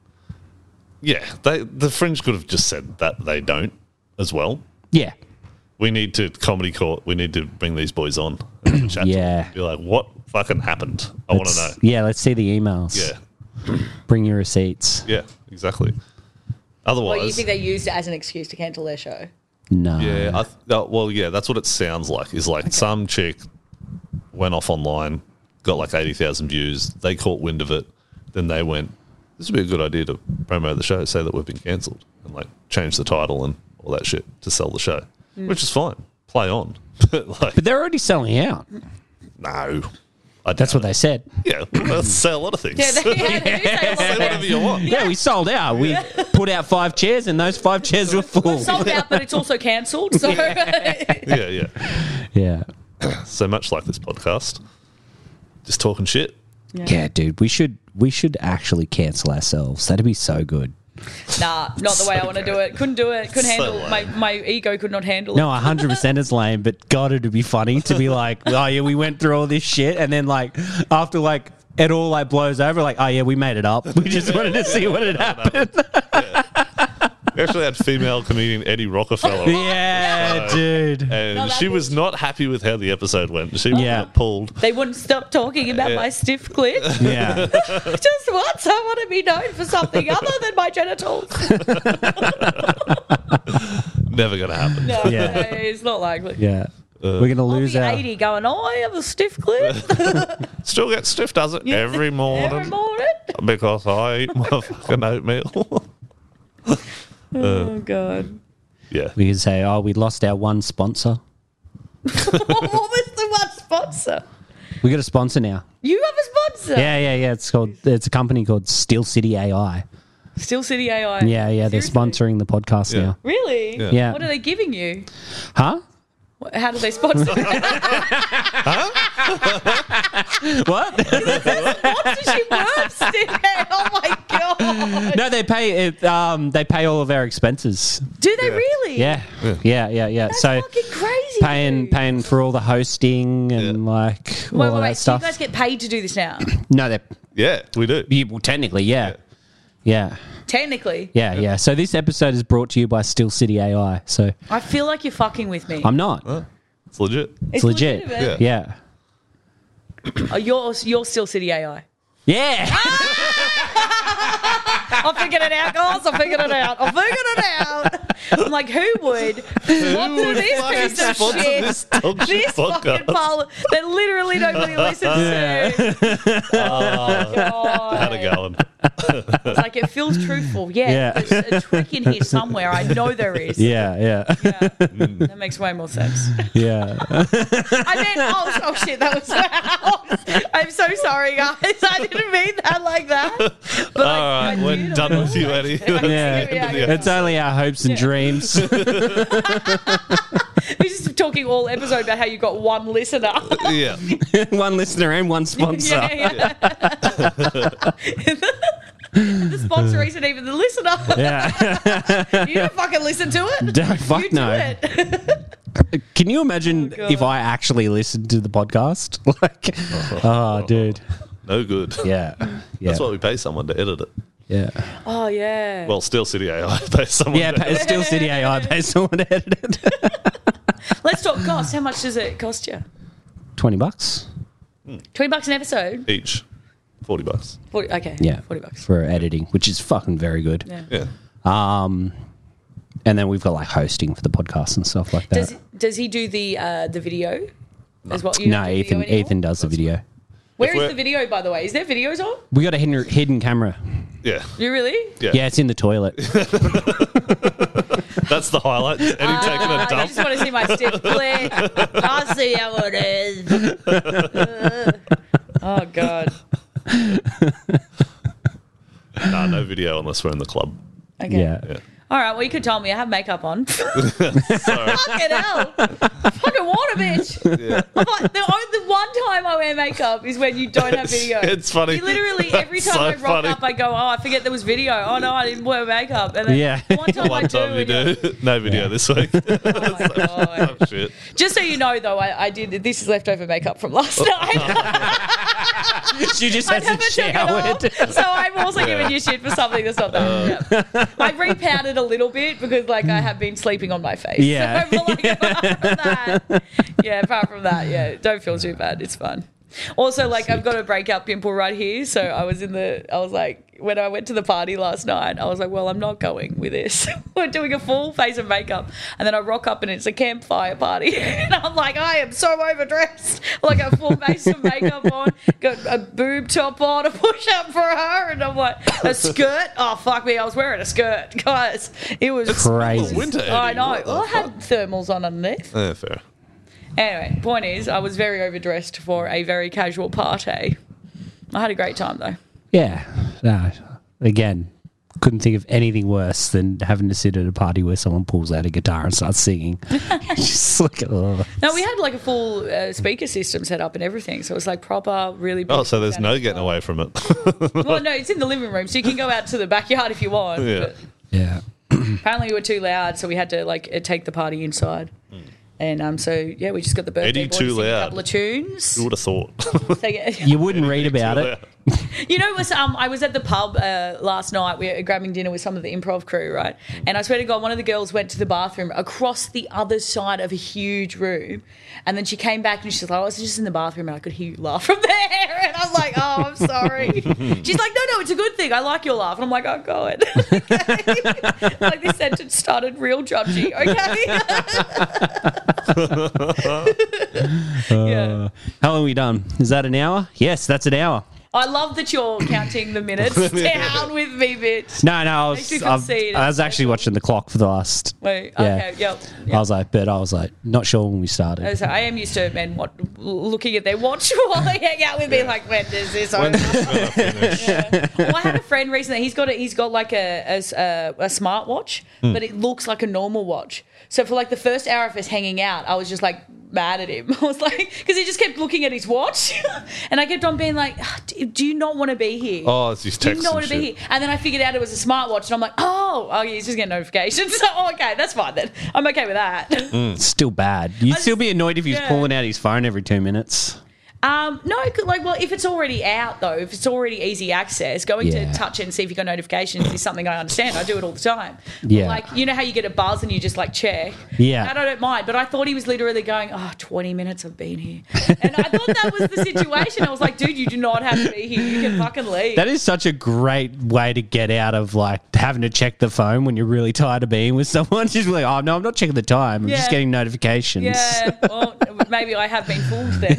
yeah, they the fringe could have just said that they don't as well. Yeah. We need to comedy court. We need to bring these boys on. And have a chat to Yeah. them. Be like, what fucking happened? I want to know. Let's- Yeah, let's see the emails. Yeah. Bring your receipts. Yeah. Exactly. Otherwise, Well, you think they used it as an excuse to cancel their show? No. yeah. I th- uh, well, yeah. That's what it sounds like. Is like some chick went off online, got like eighty thousand views. They caught wind of it. Then they went, "This would be a good idea to promote the show. Say that we've been cancelled and like change the title and all that shit to sell the show." Which is fine. Play on. like, But they're already selling out. no. I That's doubt what they said. it. Yeah. Let's sell a lot of things. Yeah, they, yeah, they do say a lot Say of whatever things. you want. Yeah, we sold out. We put out five chairs, and those five chairs were full. Sold out, but it's also cancelled. So Yeah, yeah. Yeah. So much like this podcast. Just talking shit. Yeah, dude, we should we should actually cancel ourselves. That'd be so good. nah, not the way I want to do it. Couldn't do it. Couldn't So handle lame. my my ego could not handle No, it. one hundred percent is lame, but God, it'd be funny to be like, oh, yeah, we went through all this shit, and then, like, after, like, it all, like, blows over, like, oh, yeah, we made it up. We just wanted to see what had happened. We actually had female comedian Eddie Rockefeller. Yeah, So- dude. And No, that she was bitch. not happy with how the episode went. She Yeah. was pulled. They wouldn't stop talking about Yeah. my stiff clit. Yeah. Just once, I want to be known for something other than my genitals. Never going to happen. No, Yeah. no, it's not likely. Yeah. We're going to I'll lose be our. eighty going, oh, I have a stiff clit Still get stiff, does it? Every morning. every morning. Because I eat my fucking oatmeal. Oh, God. Yeah. We can say, oh, we lost our one sponsor. What was the one sponsor? We got a sponsor now. You have a sponsor? Yeah, yeah, yeah. It's called. It's a company called Steel City A I. Still City A I. Yeah, yeah. They're Seriously? sponsoring the podcast Yeah. now. Really? Yeah. Yeah. What are they giving you? Huh? What- How do they sponsor it? What? Sponsorship works, Steve. Oh, my God. No, they pay. It, um, they pay all of our expenses. Do they really? Yeah, yeah, yeah, yeah. That's so fucking crazy. paying dude. paying for all the hosting and like all Wait, of wait, that wait. So stuff. you guys get paid to do this now? no, they. Yeah, we do. Yeah, well, technically, yeah. yeah, Technically. yeah, yeah. So this episode is brought to you by Steel City A I. So I feel like you're fucking with me. I'm not. It's legit. It's legit. legitimate. Yeah, Oh, you're, you're still City A I. yeah. I figured it out, guys. I figured it out. I figured it out. I'm like, who would sponsor would this fucking piece of sponsor shit? this dog shit This fucking podcast? parlor that literally nobody listens to. Oh, God. Had it going. It's like, it feels truthful. Yeah, Yeah. there's a trick in here somewhere. I know there is. yeah, yeah, Yeah. That makes way more sense. yeah. I meant, oh, oh shit, that was. I'm so sorry, guys. I didn't mean that like that. But All I, right, I we're did. done with you, Eddie. Yeah. Yeah. It's only our hopes and dreams. We're just talking all episode about how you got one listener. Yeah. One listener and one sponsor. Yeah, yeah. The sponsor isn't even the listener. Yeah. You don't fucking listen to it. Don't fuck You do no. it. Can you imagine Oh, God. if I actually listened to the podcast? Like, oh, dude. No good. Yeah. Yeah. That's why we pay someone to edit it. Yeah. Oh yeah. Well, Steel City A I pays someone Yeah, to pa- Steel City A I pays someone to edit it. Let's talk cost. How much does it cost you? twenty bucks? Twenty bucks an episode. each. forty bucks. Forty. Okay. Yeah. Forty bucks. For editing, which is fucking very good. Yeah. Yeah. Um, and then we've got like hosting for the podcast and stuff like that. Does Does he do the uh, the video? As what you no, don't do video Ethan. anymore? Ethan does the video. Where If is we're- the video, by the way? Is there videos on? We got a hidden, hidden camera. Yeah. You really? Yeah. Yeah, it's in the toilet. That's the highlight. Eddie taking a I dump. just want to see my stiff clit. I'll see how it is. Oh god. Nah, no video unless we're in the club. Okay. Yeah. Yeah. All right. Well, you could tell me I have makeup on. Sorry. Fucking hell. Fucking water, bitch. Yeah. I'm like, the only one time I wear makeup is when you don't have video. It's funny. You literally, every It's time so I rock funny. up, I go, oh, I forget there was video. Oh, no, I didn't wear makeup. And then Yeah. one time I One do. time you and you're- do. No video this week. Oh, my God. Oh, shit. Just so you know, though, I, I did, this is leftover makeup from last Oh. night. She just I hasn't never took it showered. off, so I'm also giving you shit for something that's not that. Yeah. I repowdered a little bit because, like, I have been sleeping on my face. Yeah. So, like, apart from that, yeah, apart from that, yeah, don't feel too bad. It's fun. Also, like, I've got a breakout pimple right here. So I was in the, I was like, when I went to the party last night, I was like, well, I'm not going with this. We're doing a full face of makeup. And then I rock up and it's a campfire party. And I'm like, I am so overdressed. Like a full face of makeup on, got a boob top on, a push up for her. And I'm like, a skirt? Oh, fuck me. I was wearing a skirt. Guys, it was Crazy. Winter, Eddie. I know. What the Well, I had fuck? thermals on underneath. Yeah, fair. Anyway, point is, I was very overdressed for a very casual party. I had a great time, though. Yeah. No, again, couldn't think of anything worse than having to sit at a party where someone pulls out a guitar and starts singing. Just look at oh. No, we had like a full uh, speaker system set up and everything, so it was like proper, really. Oh, so beautiful there's sound no as getting well. away from it. Well, no, it's in the living room, so you can go out to the backyard if you want. Yeah. But Yeah. apparently, we were too loud, so we had to like uh, take the party inside. And um, so yeah, we just got the birthday Eddie boy too to sing a loud. couple of tunes. Who would have thought? So, yeah. You wouldn't read about Too it. loud. You know, it was, um, I was at the pub uh, last night. We were grabbing dinner with some of the improv crew, right? And I swear to God, one of the girls went to the bathroom across the other side of a huge room. And then she came back and she's like, I was just in the bathroom and I could hear you laugh from there. And I'm like, oh, I'm sorry. She's like, no, no, it's a good thing. I like your laugh. And I'm like, oh, God. Okay. Like this sentence started real judgy, okay? Yeah. How long are we done? Is that an hour? Yes, that's an hour. I love that you're counting the minutes down with me, bitch. No, no, I Makes me was, feel I've- seen. I was actually watching the clock for the last. Wait, Yeah. okay, yep. I was like, but I was like, not sure when we started. So I am used to men what, looking at their watch while they hang out with me, like, when does this over? Yeah. Well, I had a friend recently. He's got a, he's got like a a, a, a smart watch, but it looks like a normal watch. So for like the first hour of us hanging out, I was just like mad at him. I was like, because he just kept looking at his watch, and I kept on being like, do, do you not want to be here? Oh, it's his Do you text not and want to be shit. here? And then I figured out it was a smartwatch, and I'm like, oh, oh, yeah, he's just getting notifications. So, oh, okay, that's fine then. I'm okay with that. It's still bad. You'd I still just- be annoyed if he was yeah. pulling out his phone every two minutes. Um, no, like, well, if it's already out though, if it's already easy access, going Yeah. to touch it and see if you got notifications is something I understand. I do it all the time. But, Yeah. like, you know how you get a buzz and you just like check. Yeah. That I don't mind, but I thought he was literally going, oh, twenty minutes I've been here. And I thought that was the situation. I was like, dude, you do not have to be here. You can fucking leave. That is such a great way to get out of like having to check the phone when you're really tired of being with someone. Just like, oh no, I'm not checking the time. I'm Yeah. just getting notifications. Yeah, well, maybe I have been fooled then.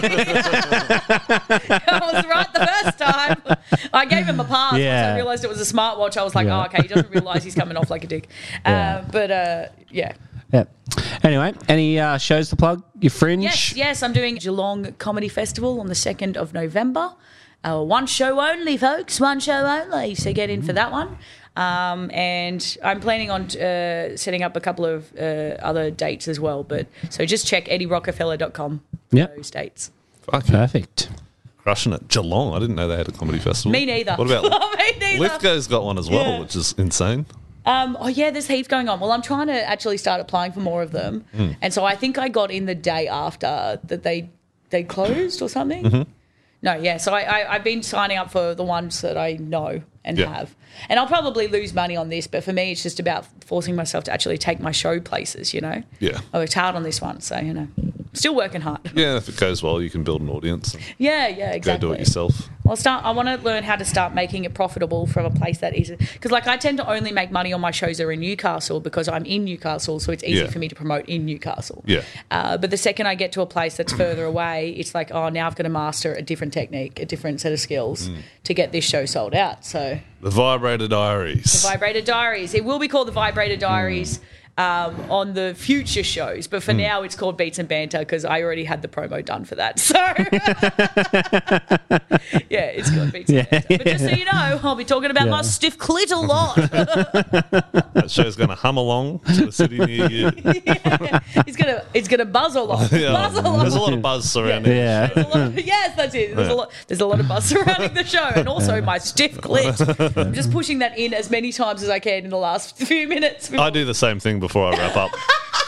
I was right the first time. I gave him a pass. Once Yeah. I realised it was a smartwatch, I was like, Yeah. oh, okay, he doesn't realise he's coming off like a dick. Yeah. Uh, but, uh, yeah. Yeah. Anyway, any uh, shows to plug? Your Fringe? Yes, yes, I'm doing Geelong Comedy Festival on the second of November. Uh, one show only, folks. One show only. So get in for that one. Um, and I'm planning on uh, setting up a couple of uh, other dates as well. But so just check eddie rockefeller dot com for Yep. those dates. Fuck, Perfect. crushing it. Geelong. I didn't know they had a comedy festival. Me neither. What about Me neither. Lithgow's got one as well, Yeah. which is insane. Um, oh yeah, there's heaps going on. Well, I'm trying to actually start applying for more of them, Hmm. and so I think I got in the day after that they they closed or something. Mm-hmm. No, yeah. So I, I I've been signing up for the ones that I know and Yeah. have, and I'll probably lose money on this, but for me, it's just about forcing myself to actually take my show places. You know, Yeah. I worked hard on this one, so you know, still working hard. Yeah, if it goes well, you can build an audience and Yeah, yeah, go exactly. do it yourself. I'll start. I want to learn how to start making it profitable from a place that is, because like I tend to only make money on my shows that are in Newcastle because I'm in Newcastle, so it's easy Yeah. for me to promote in Newcastle. Yeah. Uh, but the second I get to a place that's further away, it's like, oh, now I've got to master a different technique, a different set of skills Mm. to get this show sold out. So The Vibrator Diaries. Vibrator Diaries. It will be called the Vibrator Diaries. Um, on the future shows, but for now it's called Beats and Banter because I already had the promo done for that. So yeah, it's called Beats and Banter. But just so you know, I'll be talking about my Yeah. stiff clit a lot. That show's going to hum along to a city near you. it's gonna it's gonna buzz a lot. Yeah. Buzz a lot. There's a lot of buzz surrounding Yeah. it. There's a lot of- yes, that's it. There's a lot. There's a lot of buzz surrounding the show, and also my stiff clit. I'm just pushing that in as many times as I can in the last few minutes. I do the same thing before I wrap up.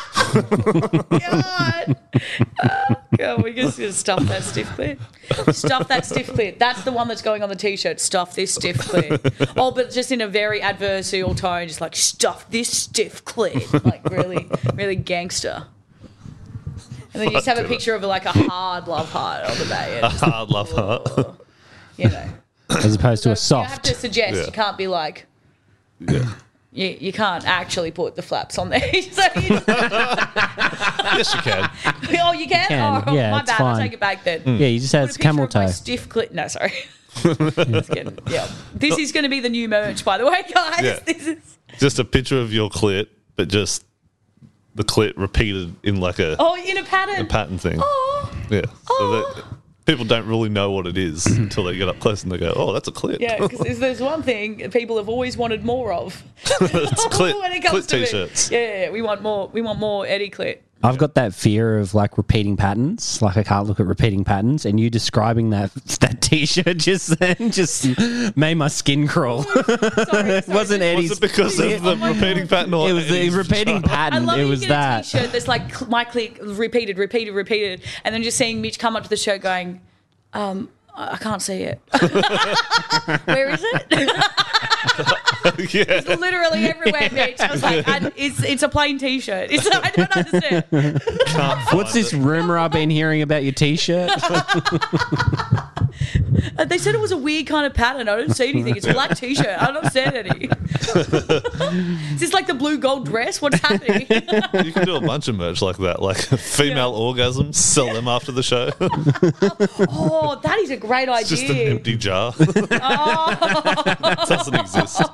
God. Oh, God, we just gonna stuff that stiff clit. Stuff that stiff clit. That's the one that's going on the t-shirt. Stuff this stiff clit. Oh, but just in a very adversarial tone, just like stuff this stiff clit. Like really, really gangster. And then you just have a Fuck, picture of like a hard love heart on the bay. And just, Hard love heart. you know. As opposed to a You have soft. to suggest. Yeah. You can't be like. Yeah. You, you can't actually put the flaps on there. So you, Yes, you can. oh, you can? can, Oh, yeah, my it's bad. fine. I'll take it back then. Yeah, you just had Put a camel picture of my toe. stiff clit. No, sorry. It's getting- yeah. This is going to be the new merch, by the way, guys. Yeah. This is. Just a picture of your clit, but just the clit repeated in like a, Oh, in a pattern. a pattern thing. Oh, Yeah. So Oh. that people don't really know what it is until they get up close and they go, "Oh, that's a clit." yeah. Because there's one thing people have always wanted more of. It's clit, when it comes clit to it. t-shirts. Yeah, yeah, yeah, we want more. We want more Eddie clit. I've got that fear of like repeating patterns. Like I can't look at repeating patterns, and you describing that that t-shirt just then just made my skin crawl. Sorry, sorry. It wasn't Eddie's. Was it because of the repeating pattern? Or It was the Eddie's repeating vagina? I pattern. love It you was get that. a t-shirt that's like cl- my click repeated, repeated, repeated, and then just seeing Mitch come up to the show going, um, I I can't see it. Where is it? Yeah. It's literally everywhere, Mitch. I was like, I, it's it's a plain t-shirt. It's, I don't understand. What's this rumor I've been hearing about your t-shirt? Uh, They said it was a weird kind of pattern. I don't see anything. It's a black t-shirt. I don't understand any. Is this like the blue gold dress? What's happening? You can do a bunch of merch like that, like female orgasms, sell them after the show. Oh, that is a great It's just an idea. empty jar. Oh. It doesn't exist.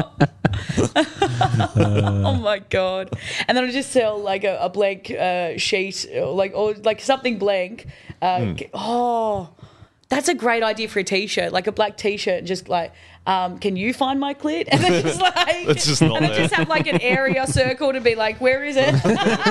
Oh my god! And then I just sell like a, a blank uh, sheet, or like or like something blank. Uh, Hmm. g- Oh, that's a great idea for a t-shirt, like a black t-shirt. And just like, um, can you find my clit? And then just like, It's just not and then there. just have like an area circle to be like, where is it?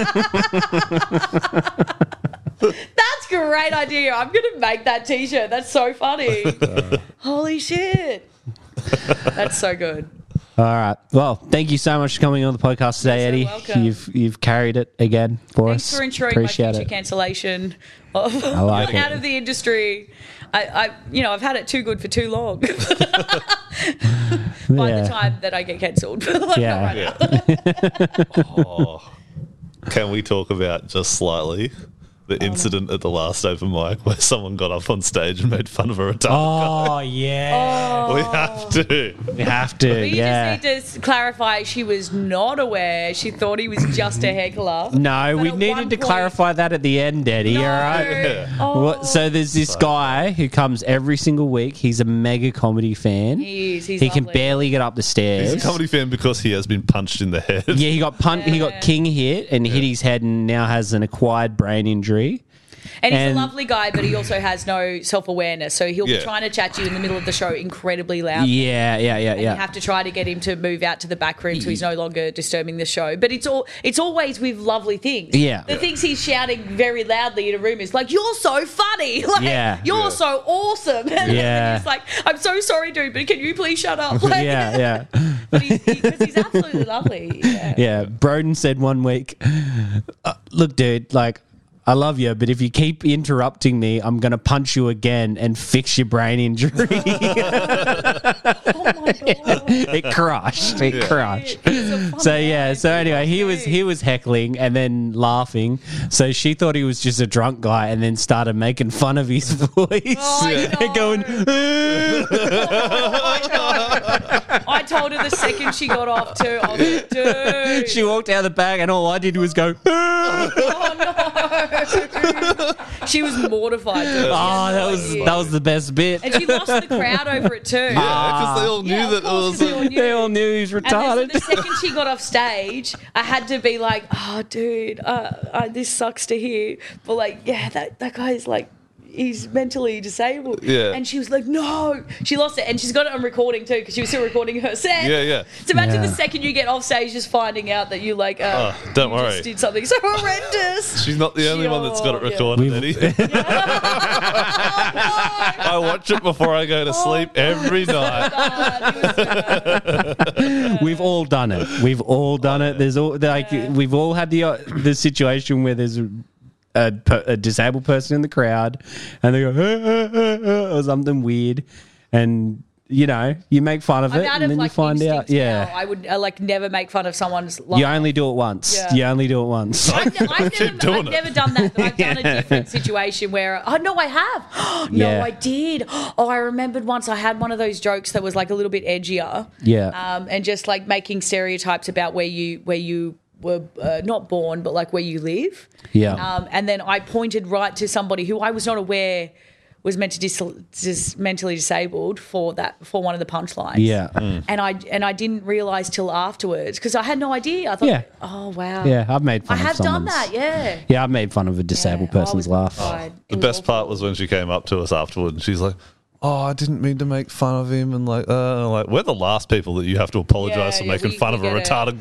That's a great idea. I'm gonna make that t-shirt. That's so funny. Holy shit! That's so good. All right. Well, thank you so much for coming on the podcast today, You're so Eddie. welcome. You've you've carried it again for Thanks us. for ensuring Appreciate my future it. cancellation of like out it. of the industry. I, I, you know, I've had it too good for too long. By Yeah. the time that I get cancelled, Like, Yeah. not right now. Oh. Can we talk about just slightly the incident at the last open mic where someone got up on stage and made fun of a retarded Oh yeah, guy? We have to. we have to. But you yeah. just need to s- clarify she was not aware. She thought he was just a heckler. No, But we at needed one to point- clarify that at the end, Eddie. No. All right. Yeah. Oh. What, so there's this guy who comes every single week. He's a mega comedy fan. He is, he's he can lovely. barely get up the stairs. He's a comedy fan because he has been punched in the head. Yeah, he got punt. He Yeah. got king hit and hit his head, and now has an acquired brain injury. And he's And- a lovely guy, but he also has no self-awareness. So he'll Yeah. be trying to chat to you in the middle of the show incredibly loud. Yeah, yeah, yeah, And you yeah. have to try to get him to move out to the back room so he's no longer disturbing the show. But it's all it's always with lovely things. Yeah. The things he's shouting very loudly in a room is like, "You're so funny!" Like, Yeah. "You're Yeah. so awesome!" And Yeah. he's like, "I'm so sorry, dude, but can you please shut up?" Like, Yeah, yeah. But he's, he, 'cause he's absolutely lovely. Yeah. Yeah, Broden said one week, uh, look, dude, like, I love you, but if you keep interrupting me, I'm going to punch you again and fix your brain injury. Oh my god. It crushed. It crushed. He's a fun So yeah, guy. so anyway, he was he was heckling and then laughing. So she thought he was just a drunk guy and then started making fun of his voice Oh, I and know. going, I know. I told her the second she got off too. I was like, dude. she walked out the back and all I did was go, Oh no! She was mortified. Dude. oh, that was that was the best bit. And she lost the crowd over it too. Yeah, because they all knew Yeah, of that it course, was. 'cause they all knew. They all knew he was And then retarded. the second she got off stage, I had to be like, "Oh, dude, uh, uh, this sucks to hear." But like, yeah, that that guy's like, he's mentally disabled. Yeah. And she was like, "No," she lost it, and she's got it on recording too because she was still recording her set. Yeah, yeah. So imagine Yeah. the second you get off stage, just finding out that you like, uh, Oh, don't you worry. just did something so horrendous. She's not the only one that's got it Yeah. recorded, Eddie. I watch it before I go to sleep every night. We've all done it. We've all done it. There's all like we've all had the uh, the situation where there's a, a, per- a disabled person in the crowd, and they go "Ah, ah, ah," or something weird, and you know you make fun of I'm it, out and of then like you find out. instinct now. Yeah, I would uh, like never make fun of someone's life. you only do it once. Yeah. You only do it once. I've, ne- I've, Keep never, doing I've it. never done that, but I've done a different situation where, oh, no, I have. no, Yeah. I did. Oh, I remembered once I had one of those jokes that was like a little bit edgier. Yeah. Um, and just like making stereotypes about where you, where you were uh, not born, but like where you live. Yeah. Um, and then I pointed right to somebody who I was not aware was meant to dis- dis- mentally disabled for that for one of the punchlines. Yeah. And I and I didn't realize till afterwards because I had no idea. I thought, Yeah. oh wow. Yeah, I've made I fun of have done someone's. that. Yeah. Yeah, I've made fun of a disabled Yeah, I person's was laugh. mortified. The It best awful. part was when she came up to us afterward and she's like, oh, I didn't mean to make fun of him, and like, uh, like we're the last people that you have to apologize Yeah, for yeah, making we- fun we of a get it. retarded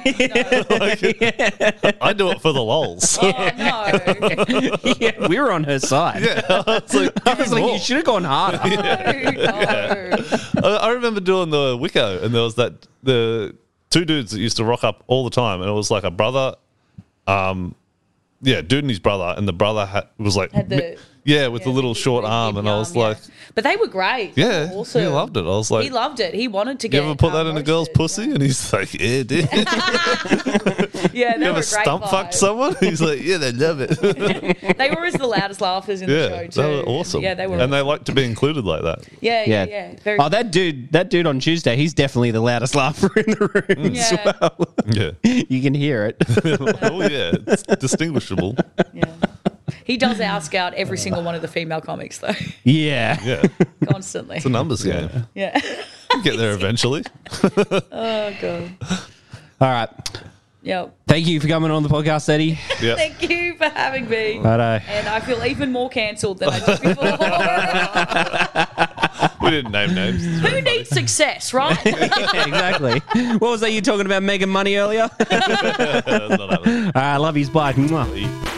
guy. Like, I do it for the lols. Oh, no. Yeah, we were on her side. Yeah, it's like, I was like, you should have gone harder. No, no. I, I remember doing the Wicco, and there was that the two dudes that used to rock up all the time, and it was like a brother, um, yeah, dude and his brother, and the brother had, was like, Had the- mi- yeah, with Yeah, the little the- short the arm, big and I was arm, yeah. like, But they were great. yeah, awesome. he loved it. I was like, He loved it. He wanted to you get. ever put that um, in a girl's roasted, pussy? Yeah, And he's like, yeah, dude. You yeah they were ever a great stump vibe. fucked someone? He's like, yeah, they love it. They were always the loudest laughers in the yeah, show too. they were awesome. Yeah, they were. and they like to be included like that. yeah, yeah, Yeah. yeah. Very. Oh, that dude, that dude on Tuesday, he's definitely the loudest laugher in the room as Yeah. well. Yeah. You can hear it. Oh yeah, it's distinguishable. yeah. He does outscout every single one of the female comics though, Yeah. Yeah, constantly. it's a numbers game. Yeah. Get there eventually. Oh god. All right. Yep. Thank you for coming on the podcast, Eddie. Yeah. Thank you for having me. Righto. And I feel even more cancelled than I did before. We didn't name names. It's Who very funny. needs success, right? Yeah, exactly. What was that you talking about, Megan Money earlier? That's not happening. I love his bike. Mwah.